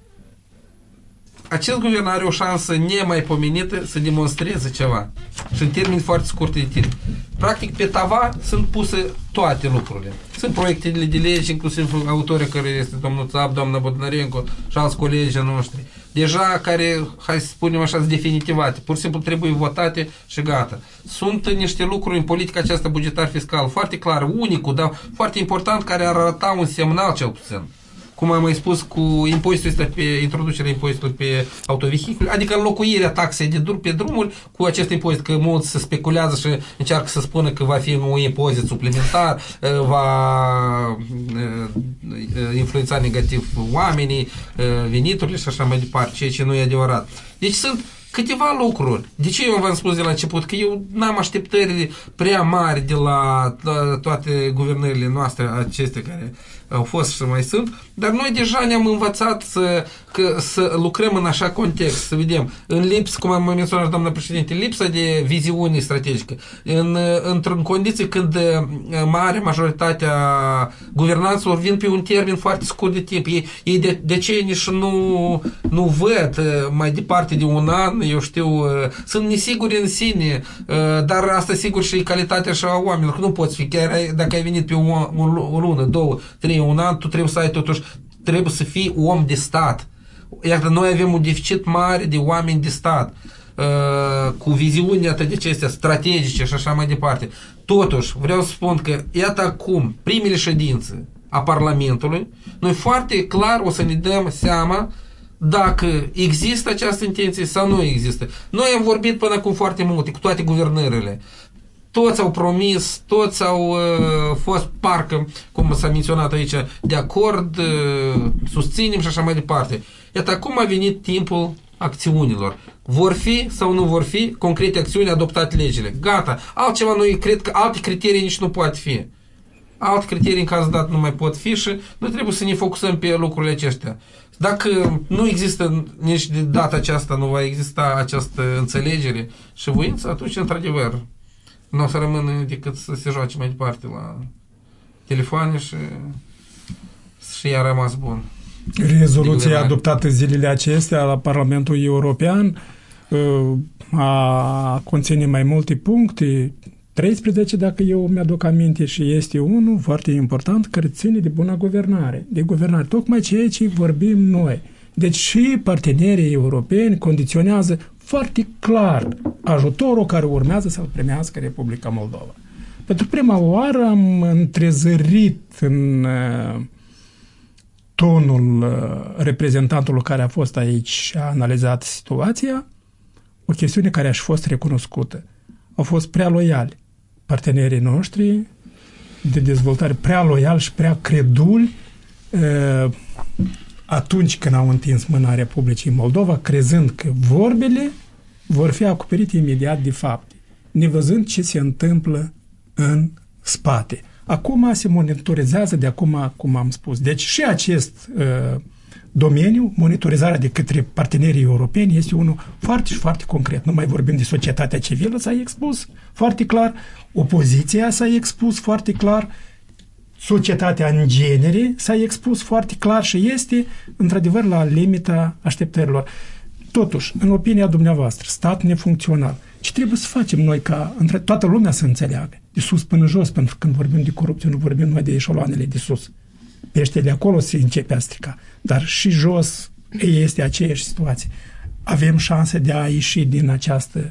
[SPEAKER 6] acest guvern are o șansă nemaipomenită să demonstreze ceva. Și în termeni foarte scurte de timp. Practic, pe tava sunt puse toate lucrurile. Sunt proiectele de lege, inclusiv autorii care este domnul Țap, doamna Bodnarenko și alți colegi noștri. Deja care, hai să spunem așa, sunt definitivate. Pur și simplu trebuie votate și gata. Sunt niște lucruri în politica aceasta bugetar fiscal foarte clar, unicul, dar foarte important, care ar arăta un semnal cel puțin. Cum am mai spus, cu impozitul ăsta pe introducerea impozitului pe autovehicule, adică înlocuirea taxei de drum pe drumuri cu acest impozit, că mulți se speculează și încearcă să spună că va fi un impozit suplimentar, va influența negativ oamenii, veniturile și așa mai departe, ceea ce nu e adevărat. Deci sunt câteva lucruri. De ce eu v-am spus de la început? Că eu n-am așteptări prea mari de la toate guvernările noastre acestea care au fost și mai sunt, dar noi deja ne-am învățat să, că, să lucrăm în așa context, să vedem, în lipsă, cum am menționat doamna președinte, lipsa de viziune strategică, în, într-în condiții când mare majoritatea guvernanților vin pe un termen foarte scurt de timp. Ei, ei de, de ce nici nu, nu văd mai departe de un an, eu știu, sunt nesiguri în sine, dar asta sigur și calitatea și a oamenilor, nu poți fi, chiar dacă ai venit pe o, o lună, două, trei, un an, tu trebuie să ai totuși, trebuie să fii om de stat. Iată, noi avem un deficit mare de oameni de stat, uh, cu viziuni atât de acestea strategice și așa mai departe. Totuși, vreau să spun că, iată acum, primele ședințe a Parlamentului, noi foarte clar o să ne dăm seama dacă există această intenție sau nu există. Noi am vorbit până acum foarte multe, cu toate guvernările. Toți au promis, toți au uh, fost parcă, cum s-a menționat aici, de acord, uh, susținem și așa mai departe. Iată, acum a venit timpul acțiunilor. Vor fi sau nu vor fi concrete acțiuni, adoptate legile. Gata. Altceva noi cred că alte criterii nici nu poate fi. Alte criterii în caz dat nu mai pot fi și noi trebuie să ne focusăm pe lucrurile acestea. Dacă nu există nici de data aceasta, nu va exista această înțelegere și voință, atunci, într-adevăr, nu o să rămână decât să se joace mai departe la telefoane și, și i-a rămas bun.
[SPEAKER 3] Rezoluția adoptată zilele acestea la Parlamentul European a conține mai multe puncte, treisprezece dacă eu mi-aduc aminte, și este unul foarte important care ține de bună guvernare. De guvernare, tocmai ceea ce vorbim noi. Deci și partenerii europeni condiționează foarte clar ajutorul care urmează să-l primească Republica Moldova. Pentru prima oară am întrezărit în uh, tonul uh, reprezentantului care a fost aici și a analizat situația o chestiune care a și fost recunoscută. Au fost prea loiali partenerii noștri de dezvoltare, prea loiali și prea creduli uh, atunci când au întins mâna Republicii Moldova, crezând că vorbele vor fi acoperite imediat de fapte, nevăzând ce se întâmplă în spate. Acum se monitorizează de acum, cum am spus. Deci și acest uh, domeniu, monitorizarea de către partenerii europeni, este unul foarte și foarte concret. Nu mai vorbim de societatea civilă, s-a expus foarte clar, opoziția s-a expus foarte clar, societatea în genere s-a expus foarte clar și este, într-adevăr, la limita așteptărilor. totuși, în opinia dumneavoastră, stat nefuncțional, ce trebuie să facem noi ca între toată lumea să înțeleagă? De sus până jos, pentru că când vorbim de corupție, nu vorbim numai de eșaloanele de sus. Pește de acolo se începe a strica. Dar și jos este aceeași situație. Avem șanse de a ieși din această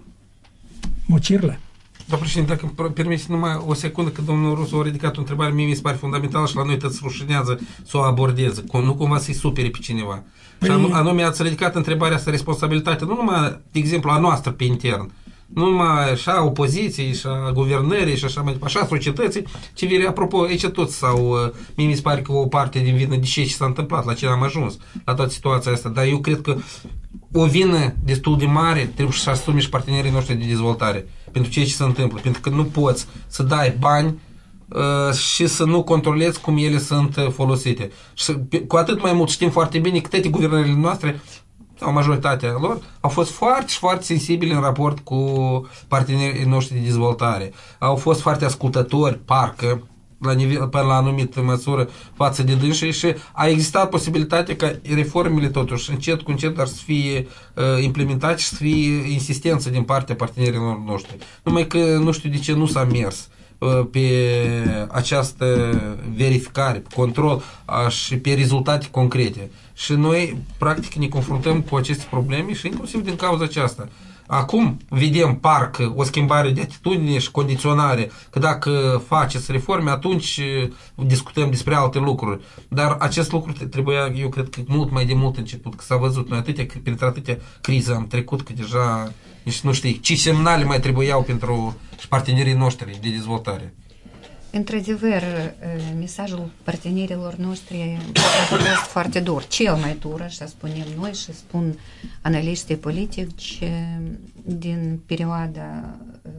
[SPEAKER 3] mocirlă?
[SPEAKER 6] Doamne președinte, dacă îmi permiteți numai o secundă, că domnul Rusu a ridicat o întrebare, mie mi se pare fundamentală și la noi tot se rușinează să o abordeze, nu cumva să-i supere pe cineva. Păi... Și anume ați ridicat întrebarea asta, responsabilitatea, nu numai, de exemplu, a noastră pe intern, nu numai și a opoziției, și a guvernării, și așa mai departe, așa a societății, ci, apropo, aici toți sau mie mi se pare că o parte din vină de ce s-a întâmplat, la ce am ajuns, la toată situația asta, dar eu cred că o vină destul de mare trebuie să asume și partenerii noștri de dezvoltare pentru ceea ce se întâmplă, pentru că nu poți să dai bani uh, și să nu controlezi cum ele sunt folosite. Și cu atât mai mult știm foarte bine că toate guvernările noastre sau majoritatea lor au fost foarte, foarte sensibili în raport cu partenerii noștri de dezvoltare. Au fost foarte ascultători, parcă, la nivel, până la anumită măsură față de dânsii și a existat posibilitatea ca reformele totuși încet cu încet dar să fie uh, implementate și să fie insistență din partea partenerilor noștri. Numai că nu știu de ce nu s-a mers uh, pe această verificare, pe control uh, și pe rezultate concrete. Și noi practic ne confruntăm cu aceste probleme și inclusiv din cauza aceasta. Acum vedem parcă o schimbare de atitudine și condiționare, că dacă faceți reforme, atunci discutăm despre alte lucruri. Dar acest lucru trebuia, eu cred că mult mai de mult început, că s-a văzut, noi atâtea, printre atâtea crize am trecut, că deja nici nu știi ce semnale mai trebuiau pentru partenerii noștri de dezvoltare.
[SPEAKER 4] Într-adevăr, mesajul partenerilor noștri a fost foarte dur, cel mai dur, așa spunem noi și spun analiștii politici din perioada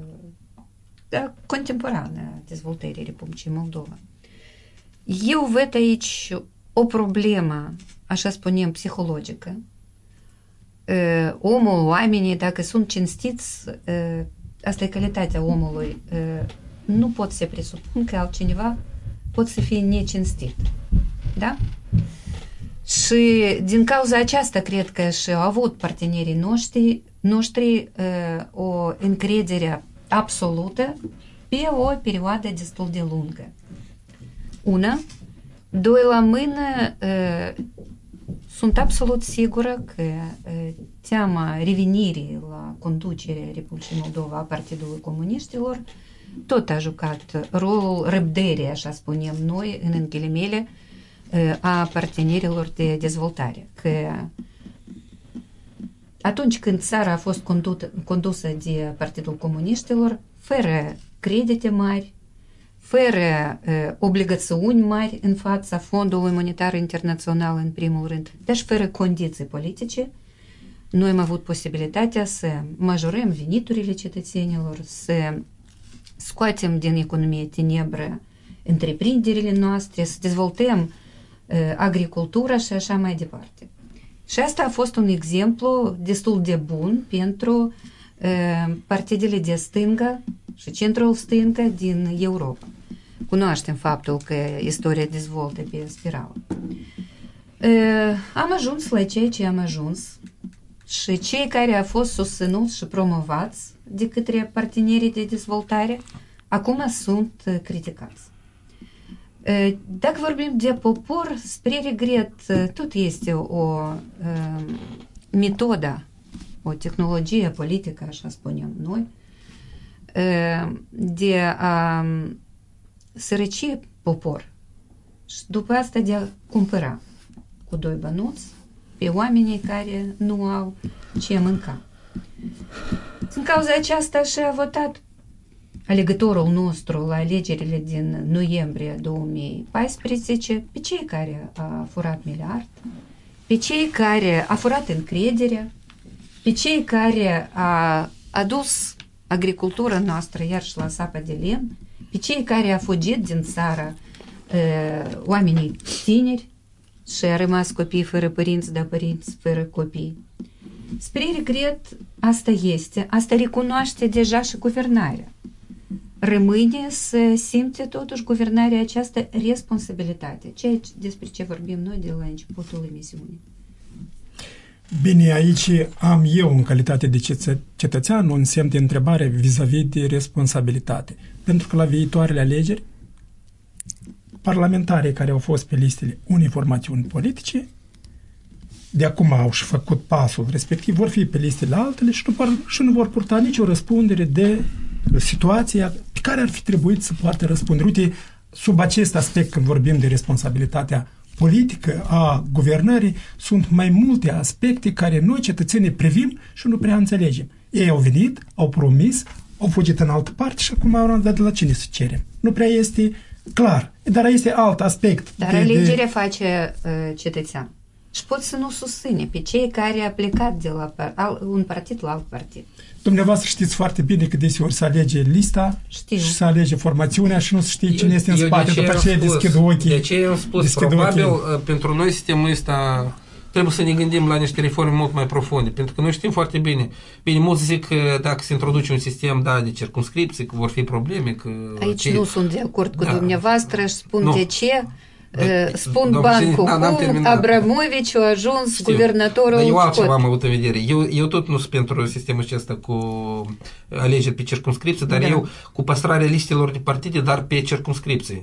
[SPEAKER 4] da, contemporană a dezvoltării Republicii Moldova. Eu văd aici o problemă, așa spunem, psihologică. Omul, oamenii, dacă sunt cinstiți, asta e calitatea omului, nu pot să presupun că altcineva pot să fie necinstit. Da? Și din cauza aceasta cred că și-au avut partenerii noștri, noștri uh, o încredere absolută pe o perioadă destul de lungă. Una. Doi, la mână, uh, sunt absolut sigură că uh, teama revenirii la conducerea Republicii Moldova a Partidului Comuniștilor tot a jucat rolul răbdării, așa spunem noi, în închilimele a partenerilor de dezvoltare. Că atunci când țara a fost condusă de Partidul Comuniștilor, fără credite mari, fără uh, obligațiuni mari în fața Fondului Monetar Internațional, în primul rând, dar și fără condiții politice, noi am avut posibilitatea să majorăm veniturile cetățenilor, să scoatem din economie tenebră întreprinderile noastre, să dezvoltăm uh, agricultura și așa mai departe. Și asta a fost un exemplu destul de bun pentru uh, partidele de stânga și centrul stânga din Europa. Cunoaștem faptul că istoria dezvoltă pe spirală. Uh, am ajuns la ceea ce am ajuns și cei care au fost susținuți și promovați de către partenerii de dezvoltare, acum sunt criticați. Dacă vorbim de popor, spre regret, tot este o uh, metodă, o tehnologie politică, așa spunem noi, uh, de a sărăci popor și după asta de a cumpăra cu doi bănuți pe oamenii care nu au ce mânca. În cauza aceasta și-a votat alegătorul nostru la alegerile din noiembrie două mii paisprezece pe cei care a furat miliard, pe cei care a furat încrederea, pe cei care a adus agricultura noastră iar și la sapa de lemn, pe cei care a fugit din țară uh, oamenii tineri și a rămas copii fără părinți, dar părinți fără copii. Spre regret, asta este, asta recunoaște deja și guvernarea. Rămâne să simte totuși guvernarea această responsabilitate, ceea despre ce vorbim noi de la începutul emisiunii.
[SPEAKER 3] Bine, aici am eu, în calitate de cetățean, un semn de întrebare vis-a-vis de responsabilitate. Pentru că la viitoarele alegeri, parlamentarii care au fost pe listele unei formațiuni politice, de acum au și făcut pasul respectiv, vor fi pe listele altele și nu, par, și nu vor purta nicio răspundere de situația pe care ar fi trebuit să poată răspunde. Uite, sub acest aspect, când vorbim de responsabilitatea politică a guvernării, sunt mai multe aspecte care noi, cetățenii, privim și nu prea înțelegem. Ei au venit, au promis, au fugit în altă parte și acum au dat de la cine să cerem. Nu prea este clar. Dar este alt aspect.
[SPEAKER 4] Dar alegerea de... face uh, cetățean. Și pot să nu susține pe cei care au plecat de la par- un partid la alt partid.
[SPEAKER 3] Dumneavoastră știți foarte bine că deseori se alege lista
[SPEAKER 4] Știu.
[SPEAKER 3] și se alege formațiunea și nu se știe cine eu, este în spate. După aceea deschid ochii.
[SPEAKER 6] De ce am spus? Probabil ochii. Pentru noi sistemul ăsta trebuie să ne gândim la niște reforme mult mai profunde. Pentru că noi știm foarte bine. Bine, mulți zic că dacă se introduce un sistem da, de circumscripții, că vor fi probleme. Că
[SPEAKER 4] aici
[SPEAKER 6] cei...
[SPEAKER 4] nu sunt de acord cu
[SPEAKER 6] da. dumneavoastră
[SPEAKER 4] și spun
[SPEAKER 6] nu.
[SPEAKER 4] de ce. Da, spun bancul cum Abramovici a ajuns Știu. guvernatorul
[SPEAKER 6] Dar eu altceva am avut în vedere. Eu, eu tot nu sunt pentru sistemul acesta cu alegeri pe circumscripție, dar da. eu cu păstrarea listelor de partide, dar pe circumscripții.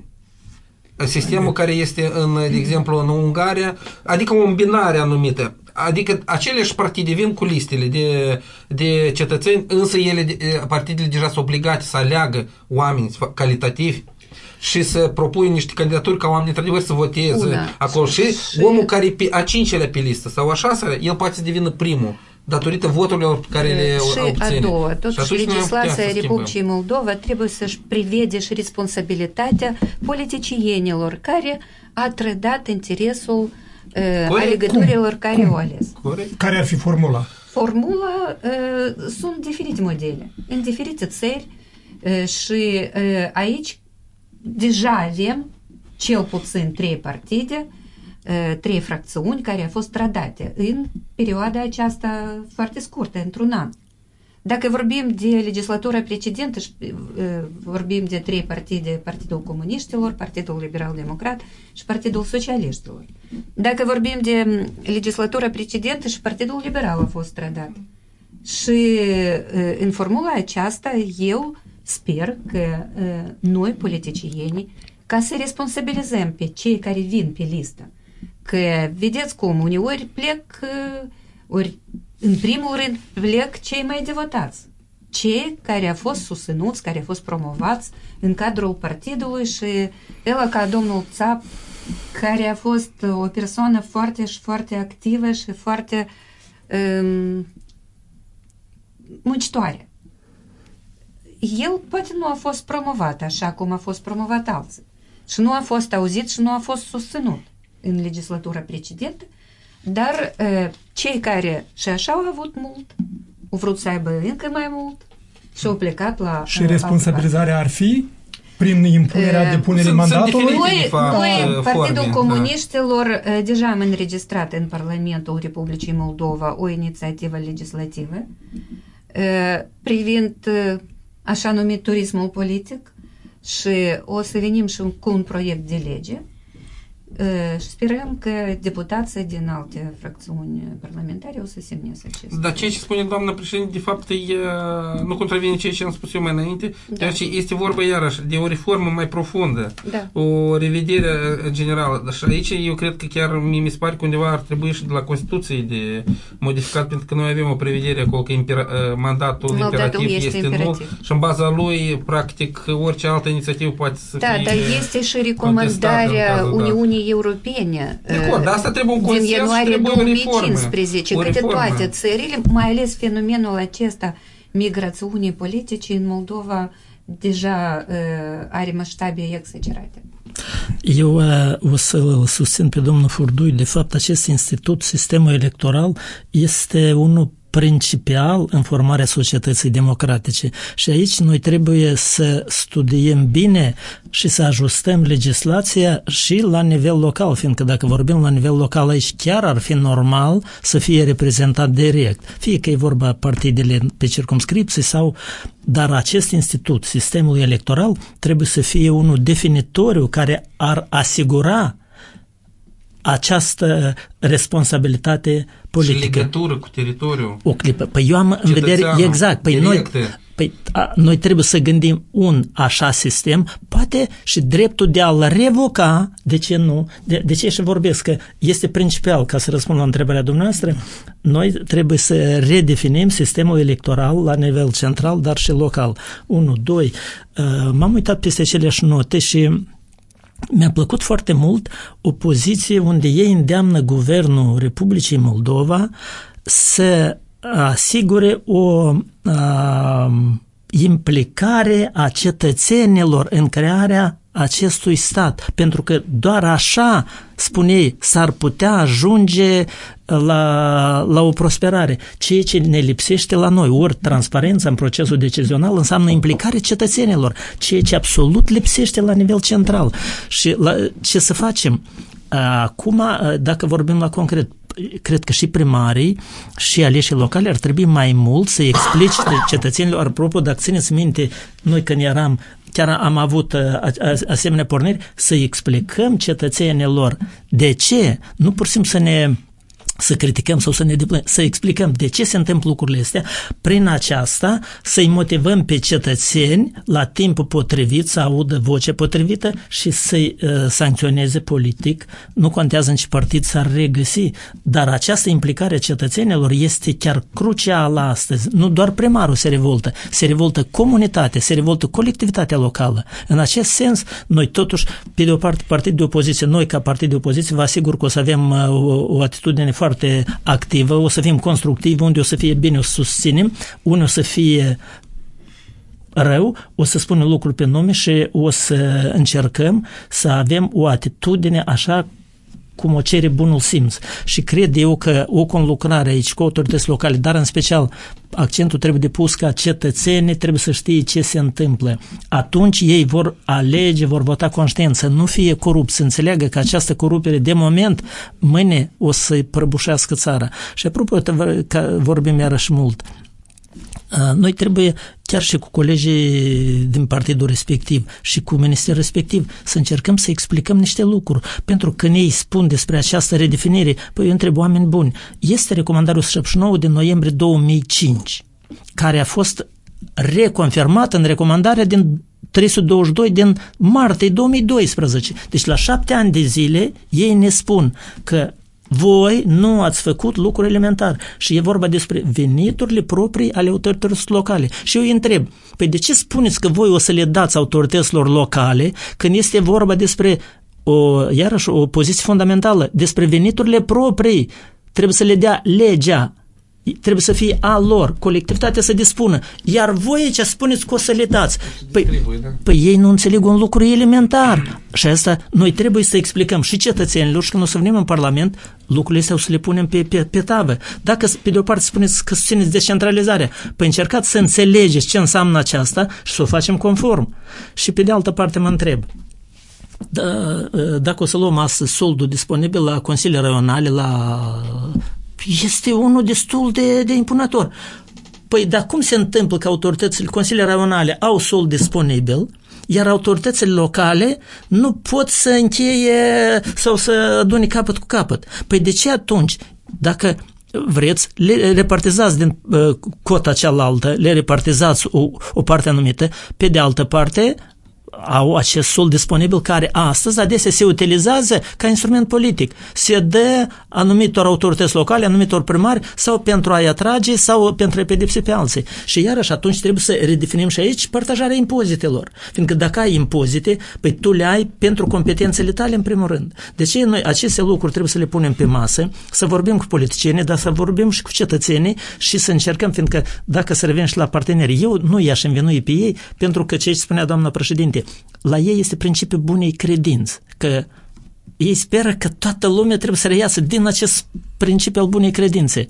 [SPEAKER 6] Sistemul care este, în, de exemplu, în Ungaria, adică o îmbinare anumită. Adică aceleași partide vin cu listele de, de cetățeni, însă ele, partidele deja sunt obligate să aleagă oameni calitativi și să propui niște candidaturi ca oamenii într-adevăr să voteze Una. acolo. Și, și omul care e pe a cincelea pe listă sau a șaselea, el poate să devină primul datorită voturilor pe care le
[SPEAKER 4] și
[SPEAKER 6] obține.
[SPEAKER 4] Și a doua, totuși legislația Republicii Moldova trebuie să-și privede și responsabilitatea politicienilor care a trădat interesul uh, alegătorilor Cum? care au ales.
[SPEAKER 3] Corect. Care ar fi formula?
[SPEAKER 4] Formula uh, sunt diferite modele, în diferite țări uh, și uh, aici deja avem cel puțin trei partide, trei fracțiuni care au fost trădate în perioada aceasta foarte scurtă, într-un an. Dacă vorbim de legislatura precedentă, vorbim de trei partide, Partidul Comuniștilor, Partidul Liberal-Democrat și Partidul Socialiștilor. Dacă vorbim de legislatura precedentă, și Partidul Liberal a fost trădat. Și în formula aceasta eu sper că uh, noi, politicienii, ca să responsabilizăm pe cei care vin pe listă, că vedeți cum, uneori plec, uh, ori în primul rând plec cei mai devotați, cei care au fost susținuți, care au fost promovați în cadrul partidului și el ca domnul Țap, care a fost o persoană foarte și foarte activă și foarte um, muncitoare. El poate nu a fost promovat așa cum a fost promovat alții. Și nu a fost auzit și nu a fost susținut în legislatura precedentă, dar uh, cei care și așa au avut mult, au vrut să aibă încă mai mult și au plecat la...
[SPEAKER 3] Și uh, responsabilizarea ar fi prin impunerea uh, depunerii mandatului?
[SPEAKER 4] Noi, noi Partidul Comuniștilor, uh, deja am înregistrat în Parlamentul Republicii Moldova o inițiativă legislativă uh, privind uh, așa numit turismul politic și o să venim și cu un proiect de lege și sperăm că deputații din alte fracțiuni parlamentare o să semneze acest.
[SPEAKER 6] Dar ceea ce spune doamna președinte, de fapt, e, nu contravine ceea ce am spus eu mai înainte, da. Dar este vorba iarăși de o reformă mai profundă, da. O revedere generală. Și aici eu cred că chiar mi se pare că undeva ar trebui și de la Constituție de modificat, pentru că noi avem o prevedere acolo că impera, mandatul no, imperativ este, este nul și în baza lui, practic, orice altă inițiativă poate să
[SPEAKER 4] da,
[SPEAKER 6] fie
[SPEAKER 4] dar este și recomandarea Uniunii Europene
[SPEAKER 6] acord, dar asta trebuie un consens,
[SPEAKER 4] din ianuarie două mii cincisprezece,
[SPEAKER 6] o
[SPEAKER 4] către toate țările, mai ales fenomenul acesta migrațiunii politice în Moldova deja uh, are maștabe exagerate.
[SPEAKER 5] Eu uh, o să-l susțin pe domnul Furdui. De fapt, acest institut, sistemul electoral, este unul principal în formarea societății democratice. Și aici noi trebuie să studiem bine și să ajustăm legislația și la nivel local, fiindcă dacă vorbim la nivel local aici, chiar ar fi normal să fie reprezentat direct. Fie că e vorba partidele pe circumscripții sau... Dar acest institut, sistemul electoral, trebuie să fie unul definitoriu care ar asigura această responsabilitate politică.
[SPEAKER 6] Și legătură cu teritoriul.
[SPEAKER 5] O clipă. Păi eu am în vedere, exact, păi noi, păi, a, noi trebuie să gândim un așa sistem, poate și dreptul de a-l revoca, de ce nu, de, de ce și vorbesc, că este principal, ca să răspund la întrebarea dumneavoastră, noi trebuie să redefinim sistemul electoral la nivel central, dar și local. Unu, doi, m-am uitat peste aceleași note și mi-a plăcut foarte mult o poziție unde ei îndeamnă Guvernul Republicii Moldova să asigure o a, implicare a cetățenilor în crearea acestui stat, pentru că doar așa, spune ei, s-ar putea ajunge la, la o prosperare. Ceea ce ne lipsește la noi, ori transparența în procesul decizional înseamnă implicare cetățenilor, ceea ce absolut lipsește la nivel central. Și la, ce să facem? Acum, dacă vorbim la concret, cred că și primarii și aleșii locali ar trebui mai mult să explice cetățenilor, apropo, dacă țineți minte, noi când eram, chiar am avut asemenea porniri, să explicăm cetățenilor de ce, nu pur și simplu să ne să criticăm sau să ne deplângem, să explicăm de ce se întâmplă lucrurile astea, prin aceasta să-i motivăm pe cetățeni la timpul potrivit să audă vocea potrivită și să-i uh, sancționeze politic. Nu contează în ce partid s-ar regăsi, dar această implicare a cetățenilor este chiar crucială astăzi. Nu doar primarul se revoltă, se revoltă comunitatea, se revoltă colectivitatea locală. În acest sens, noi totuși, pe de o parte, partid de opoziție, noi ca partid de opoziție, vă asigur că o să avem uh, o, o atitudine foarte foarte activă, o să fim constructivi, unde o să fie bine o să susținem, unde o să fie rău, o să spunem lucruri pe nume și o să încercăm să avem o atitudine așa cum o cere bunul simț. Și cred eu că o conlucrare aici cu autorități locale, dar în special accentul trebuie de pus ca cetățenii trebuie să știe ce se întâmplă. Atunci ei vor alege, vor vota conștient, să nu fie corupți, să înțeleagă că această corupere de moment mâine o să-i prăbușească țara. Și apropo, că vorbim iarăși mult, noi trebuie, chiar și cu colegii din partidul respectiv și cu ministerul respectiv, să încercăm să explicăm niște lucruri. Pentru că ei spun despre această redefinire, păi eu întreb oameni buni, este recomandarea o sută șaptezeci și nouă din noiembrie două mii cinci, care a fost reconfirmată în recomandarea din trei sute douăzeci și doi din martie două mii doisprezece. Deci la șapte ani de zile ei ne spun că voi nu ați făcut lucruri elementare și e vorba despre veniturile proprii ale autorităților locale. Și eu îi întreb, păi de ce spuneți că voi o să le dați autorităților locale când este vorba despre, o, iarăși, o poziție fundamentală, despre veniturile proprii? Trebuie să le dea legea, trebuie să fie a lor, colectivitatea să dispună, iar voi ce spuneți că o să le dați? Păi, păi ei nu înțeleg un lucru elementar și asta noi trebuie să explicăm și cetățenilor și când o să venim în Parlament, lucrurile astea o să le punem pe, pe, pe tavă. Dacă pe de o parte spuneți că susțineți descentralizarea, păi încercați să înțelegeți ce înseamnă aceasta și să o facem conform. Și pe de altă parte mă întreb, da, dacă o să luăm astăzi soldul disponibil la consiliile raionale, la este unul destul de, de impunător. Păi, dar cum se întâmplă că autoritățile, consiliile raionale au sol disponibil, iar autoritățile locale nu pot să încheie sau să adune capăt cu capăt? Păi de ce atunci, dacă vreți, le repartizați din uh, cota cealaltă, le repartizați o, o parte anumită, pe de altă parte au acest sol disponibil care astăzi adesea se utilizează ca instrument politic. Se dă anumitor autorități locale, anumitor primari sau pentru a-i atrage sau pentru a-i pedepsi pe alții. Și iarăși atunci trebuie să redefinim și aici partajarea impozitelor. Fiindcă dacă ai impozite, păi tu le ai pentru competențele tale în primul rând. Deci noi aceste lucruri trebuie să le punem pe masă, să vorbim cu politicienii, dar să vorbim și cu cetățenii și să încercăm, fiindcă dacă să revenim și la parteneri, eu nu i-aș învinui pe ei, pentru că ce spunea doamna președinte, la ei este principiul bunei credințe, că ei speră că toată lumea trebuie să reiasă din acest principiu al bunei credințe.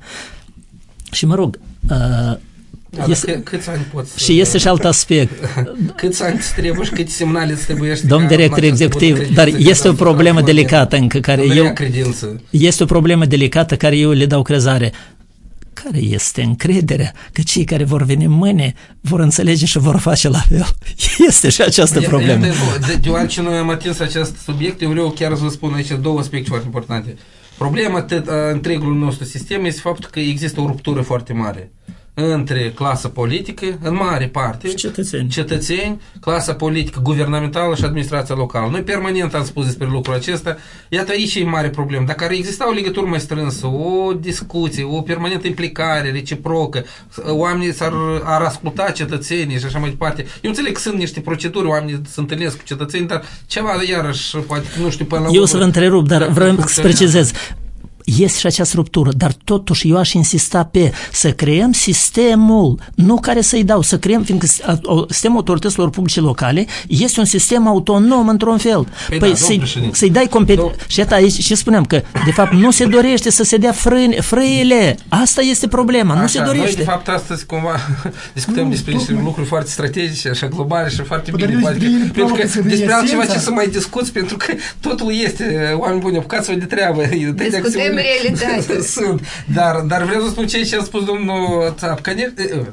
[SPEAKER 5] Și mă rog, uh, este,
[SPEAKER 6] câți ani poți
[SPEAKER 5] și este și alt aspect.
[SPEAKER 6] Câți ani îți trebuie și câți semnale îți trebuie?
[SPEAKER 5] Domn director executiv, dar este o problemă delicată încă care eu, este o problemă delicată care eu le dau crezare. care este încrederea că cei care vor veni mâine vor înțelege și vor face la fel? Este și această problemă.
[SPEAKER 6] Deoarece noi am atins acest subiect, eu vreau chiar să vă spun aici două aspecte foarte importante. Problema întregului nostru sistem este faptul că există o ruptură foarte mare între clasa politică, în mare parte,
[SPEAKER 5] cetățeni.
[SPEAKER 6] cetățeni, clasa politică guvernamentală și administrația locală. Noi permanent am spus despre lucrul acesta. Iată, aici e mare problemă. Dacă ar exista o legătură mai strânsă, o discuție, o permanentă implicare reciprocă, oamenii s-ar ar asculta cetățenii și așa mai departe. Eu înțeleg că sunt niște proceduri, oamenii se întâlnesc cu cetățenii, dar ceva iarăși, poate, nu știu, până la
[SPEAKER 5] Eu urmă, să vă întrerup, dar vreau să precizez. Este și această ruptură, dar totuși eu aș insista pe să creăm sistemul, nu care să-i dau, să creăm, fiindcă sistemul autorităților publice locale este un sistem autonom într-un fel. Păi, păi da, să-i, să-i dai competență. Și iată aici și spuneam că, de fapt, nu se dorește să se dea frâne, frâile. Asta este problema, nu așa, se dorește.
[SPEAKER 6] Noi, de fapt, astăzi cumva discutăm nu, despre niște lucruri foarte strategice, așa globale și foarte bine. bine pentru că despre altceva ce să mai discuți, pentru că totul este, oameni buni, apucați-vă de treabă.
[SPEAKER 4] Discutăm realitate.
[SPEAKER 6] Sunt, dar, dar vreau să spun ce a spus domnul Țapcanel.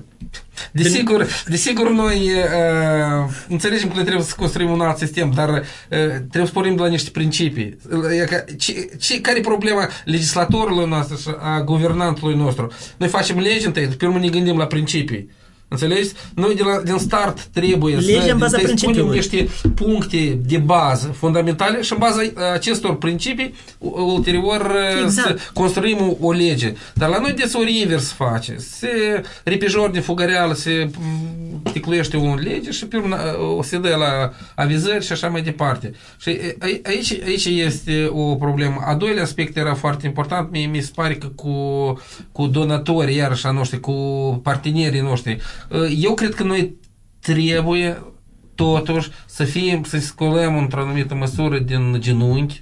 [SPEAKER 6] Desigur, desigur noi uh, înțelegem că noi trebuie să construim un alt sistem, dar uh, trebuie să pornim de la niște principii. Ce, ce, care e problema legislatorului nostru și a guvernantului nostru? Noi facem legi întâi, pe urmă ne gândim la principii. Înțelegeți? Noi de la, din start trebuie
[SPEAKER 5] Legea să
[SPEAKER 6] spunem niște puncte de bază fundamentale și în baza acestor principii ulterior exact. Să construim o, o lege. Dar la noi deseori invers se face. Se repijor de fugăreală, se ticluiește o lege și pe urmă se dă la avizări și așa mai departe. Și aici, aici este o problemă. A doilea aspect era foarte important. Mie mi se pare că cu, cu donatorii, iarăși a noștri, cu partenerii noștri, eu cred că noi trebuie totuși să fim, să scolăm într-o anumită măsură din genunchi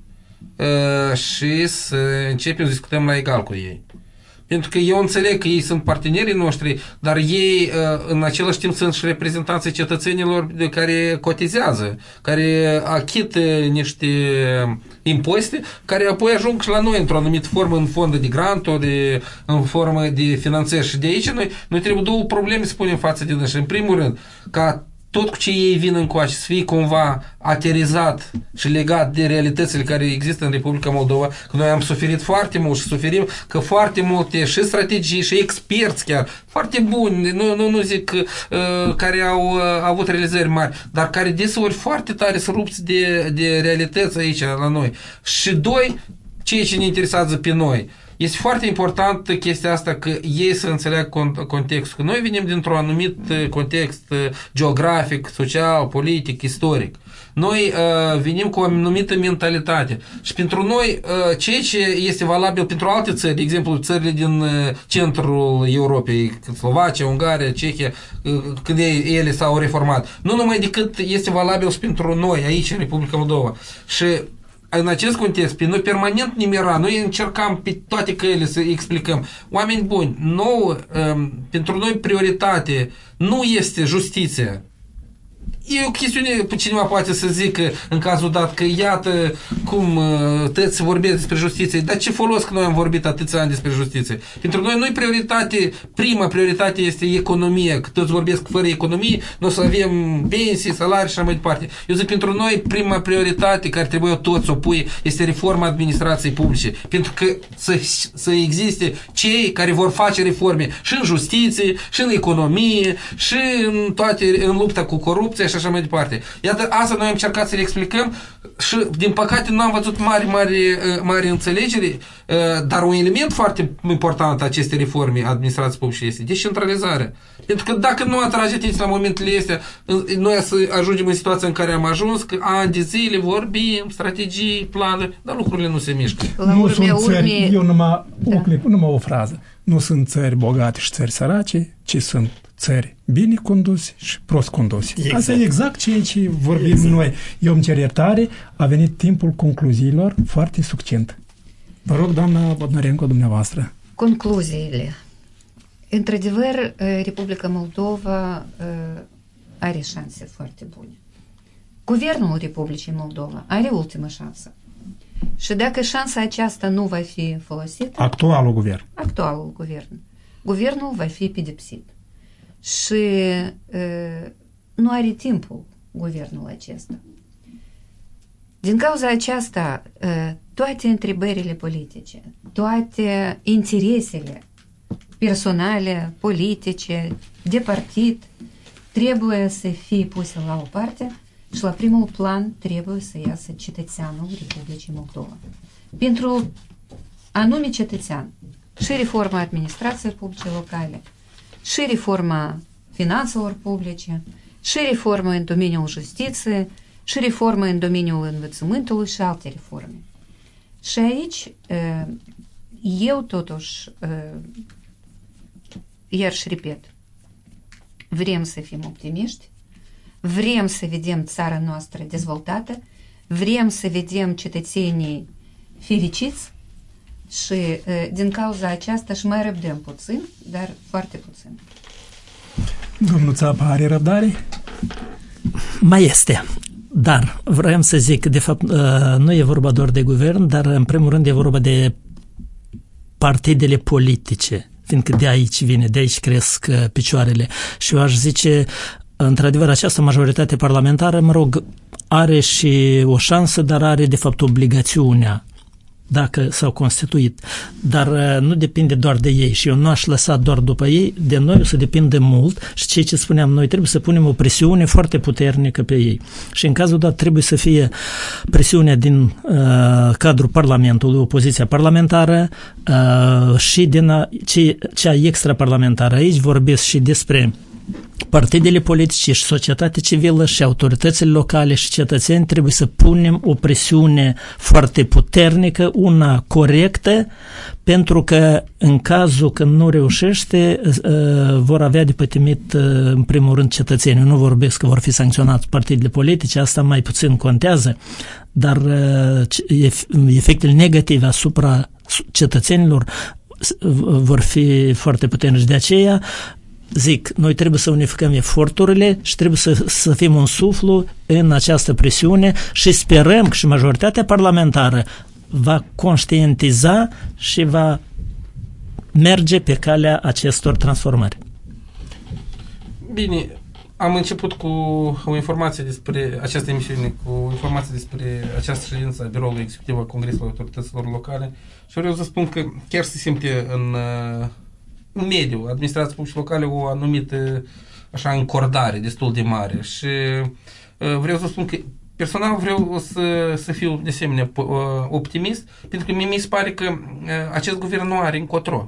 [SPEAKER 6] și să începem să discutăm la egal cu ei. Pentru că eu înțeleg că ei sunt partenerii noștri, dar ei în același timp sunt și reprezentanții cetățenilor de care cotizează, care achită niște impozite, care apoi ajung și la noi într-o anumită formă, în fondă de granturi, în formă de finanțări. Și de aici noi, noi trebuie două probleme să punem față de noi. Și în primul rând, ca tot cu ce ei vin încoace să fie cumva aterizat și legat de realitățile care există în Republica Moldova, că noi am suferit foarte mult și suferim că foarte multe și strategii și experți chiar, foarte buni, nu, nu, nu zic uh, care au uh, avut realizări mari, dar care deseori foarte tare să rupți de, de realități aici la noi. Și doi, ceea ce ne interesează pe noi. Este foarte important chestia asta că ei să înțeleagă contextul. Că noi venim dintr-un anumit context geografic, social, politic, istoric. Noi uh, venim cu o anumită mentalitate. Și pentru noi, uh, ceea ce este valabil pentru alte țări, de exemplu, țările din uh, centrul Europei, Slovacia, Ungaria, Cehia, uh, când ele s-au reformat, nu numai decât este valabil și pentru noi, aici, în Republica Moldova. Și în acest context, pe noi permanent ne mira, noi încercam pe toate căile să explicăm. Oameni buni, nou, um, pentru noi prioritate nu este justiția. E o chestiune, cineva poate să zică în cazul dat că iată cum tăți vorbesc despre justiție, dar ce folos că noi am vorbit atâția ani despre justiție? Pentru noi, noi prioritate, prima prioritate este economia, că toți vorbesc fără economie, nu o să avem pensii, salarii și așa mai departe. Eu zic, pentru noi, prima prioritate care trebuie toți să o pui este reforma administrației publice, pentru că să, să existe cei care vor face reforme și în justiție, și în economie, și în toate, în lupta cu corupția și așa mai departe. Iată, asta noi am încercat să le explicăm și, din păcate, nu am văzut mari, mari, mari înțelegeri, dar un element foarte important a acestei reforme administrației publice este descentralizarea. Pentru că dacă nu atrage atenție la momentele astea, noi să ajungem în situația în care am ajuns, că ani de zile vorbim, strategii, planuri, dar lucrurile nu se mișcă.
[SPEAKER 3] La nu urme, sunt țări, urme... eu numai, da. o clip, numai o frază. Nu sunt țări bogate și țări sărace, ci sunt țări bine conduse și prost conduse. Exact. Asta e exact ceea ce vorbim exact. noi. Eu îmi cer iertare, a venit timpul concluziilor foarte succint. Vă rog, doamna Bodnarenko, dumneavoastră.
[SPEAKER 4] Concluziile. Într-adevăr, Republica Moldova are șanse foarte bune. Guvernul Republicii Moldova are ultima șansă. Și dacă șansa aceasta nu va fi folosită...
[SPEAKER 3] Actualul guvern.
[SPEAKER 4] Actualul guvern. Guvernul va fi pedepsit. Și uh, nu are timpul guvernul acesta. Din cauza aceasta, uh, toate întrebările politice, toate interesele personale, politice, de partid, trebuie să fie puse la o parte și la primul plan trebuie să iasă cetățeanul Republicii Moldova. Pentru anume cetățean, și reforma administrației publice locale, și reforma finanțelor publice, și reforma în domeniul justiției, și reforma în domeniul învățământului și alte reforme. Și aici eu totuși, iar și repet, vrem să fim optimiști, vrem să vedem țara noastră dezvoltată, vrem să vedem cetățenii fericiți și din cauza aceasta și mai răbdăm puțin, dar foarte puțin.
[SPEAKER 3] Domnul Țapa are răbdare?
[SPEAKER 5] Mai este. Dar vreau să zic, de fapt, nu e vorba doar de guvern, dar în primul rând e vorba de partidele politice, fiindcă de aici vine, de aici cresc picioarele. Și eu aș zice, într-adevăr, această majoritate parlamentară, mă rog, are și o șansă, dar are de fapt obligațiunea, dacă s-au constituit. Dar nu depinde doar de ei și eu nu aș lăsa doar după ei, de noi o să depinde mult și ceea ce spuneam, noi trebuie să punem o presiune foarte puternică pe ei. Și în cazul dat trebuie să fie presiunea din uh, cadrul Parlamentului, opoziția parlamentară uh, și din a, ce, cea extraparlamentară. Aici vorbesc și despre partidele politice și societatea civilă și autoritățile locale și cetățeni. Trebuie să punem o presiune foarte puternică, una corectă, pentru că în cazul când nu reușește, vor avea de pătimit în primul rând cetățenii. Nu vorbesc că vor fi sancționați partidele politice, asta mai puțin contează, dar efectele negative asupra cetățenilor vor fi foarte puternici. De aceea zic, noi trebuie să unificăm eforturile și trebuie să, să fim un suflu în această presiune și sperăm că și majoritatea parlamentară va conștientiza și va merge pe calea acestor transformări.
[SPEAKER 6] Bine, am început cu o informație despre această emisiune, cu o informație despre această ședință a Biroului Executiv al Congresului Autorităților Locale și vreau să spun că chiar se simte în în mediul administrației publice locale o anumită așa încordare destul de mare și uh, vreau să spun că personal vreau să, să fiu de asemenea uh, optimist, pentru că mie mi se pare că uh, acest guvern nu are încotro.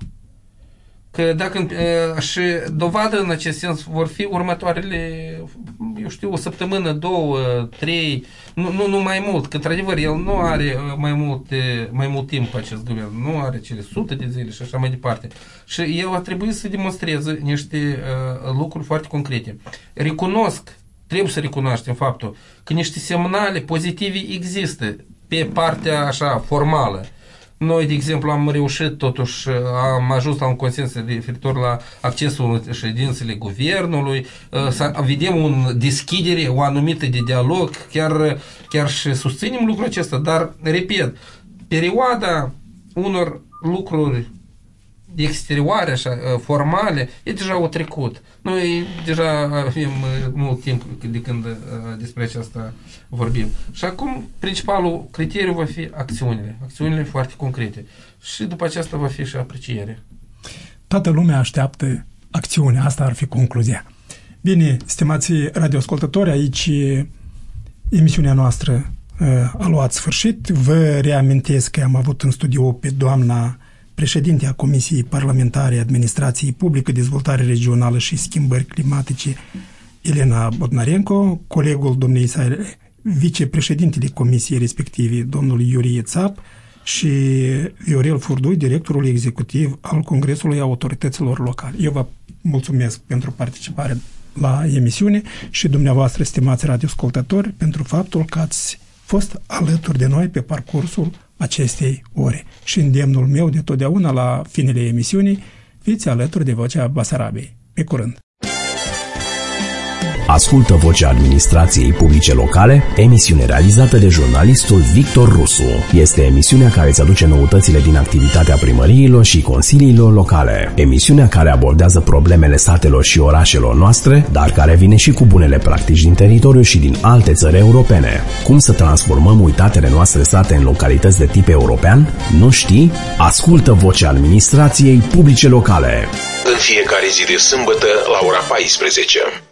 [SPEAKER 6] Că dacă uh, și dovadă în acest sens vor fi următoarele, eu știu, o săptămână, două, trei, nu, nu, nu mai mult, că într-adevăr el nu are mai mult, mai mult timp acest guvern, nu are cele sute de zile și așa mai departe. Și el a trebuit să demonstreze niște uh, lucruri foarte concrete. Recunosc, trebuie să recunoaștem faptul că niște semnale pozitive există pe partea așa formală. Noi, de exemplu, am reușit, totuși, am ajuns la un consens referitor la accesul în ședințele guvernului, să vedem o deschidere, o anumită de dialog, chiar, chiar și susținem lucrul acesta, dar, repet, perioada unor lucruri exterioare, așa, formale, e deja o trecut. Noi deja avem mult timp de când despre aceasta vorbim. Și acum, principalul criteriu va fi acțiunile. Acțiunile foarte concrete. Și după aceasta va fi și aprecierea.
[SPEAKER 3] Toată lumea așteaptă acțiunea. Asta ar fi concluzia. Bine, stimați radioascultători, aici emisiunea noastră a luat sfârșit. Vă reamintesc că am avut în studio pe doamna președinte a Comisiei Parlamentare Administrației Publică, Dezvoltare Regională și Schimbări Climatice, Elena Bodnarenko, colegul domnei sale, vicepreședintele comisiei respective, domnul Iurie Țap, și Viorel Furdui, directorul executiv al Congresului Autorităților Locale. Eu vă mulțumesc pentru participare la emisiune și dumneavoastră, stimați radioascultători, pentru faptul că ați fost alături de noi pe parcursul acestei ore. Și îndemnul meu de totdeauna la finele emisiunii, fiți alături de Vocea Basarabiei. Pe curând!
[SPEAKER 1] Ascultă Vocea Administrației Publice Locale, emisiune realizată de jurnalistul Victor Rusu. Este emisiunea care îți aduce noutățile din activitatea primăriilor și consiliilor locale. Emisiunea care abordează problemele satelor și orașelor noastre, dar care vine și cu bunele practici din teritoriu și din alte țări europene. Cum să transformăm uitatele noastre sate în localități de tip european? Nu știi? Ascultă Vocea Administrației Publice Locale.
[SPEAKER 2] În fiecare zi de sâmbătă la ora paisprezece.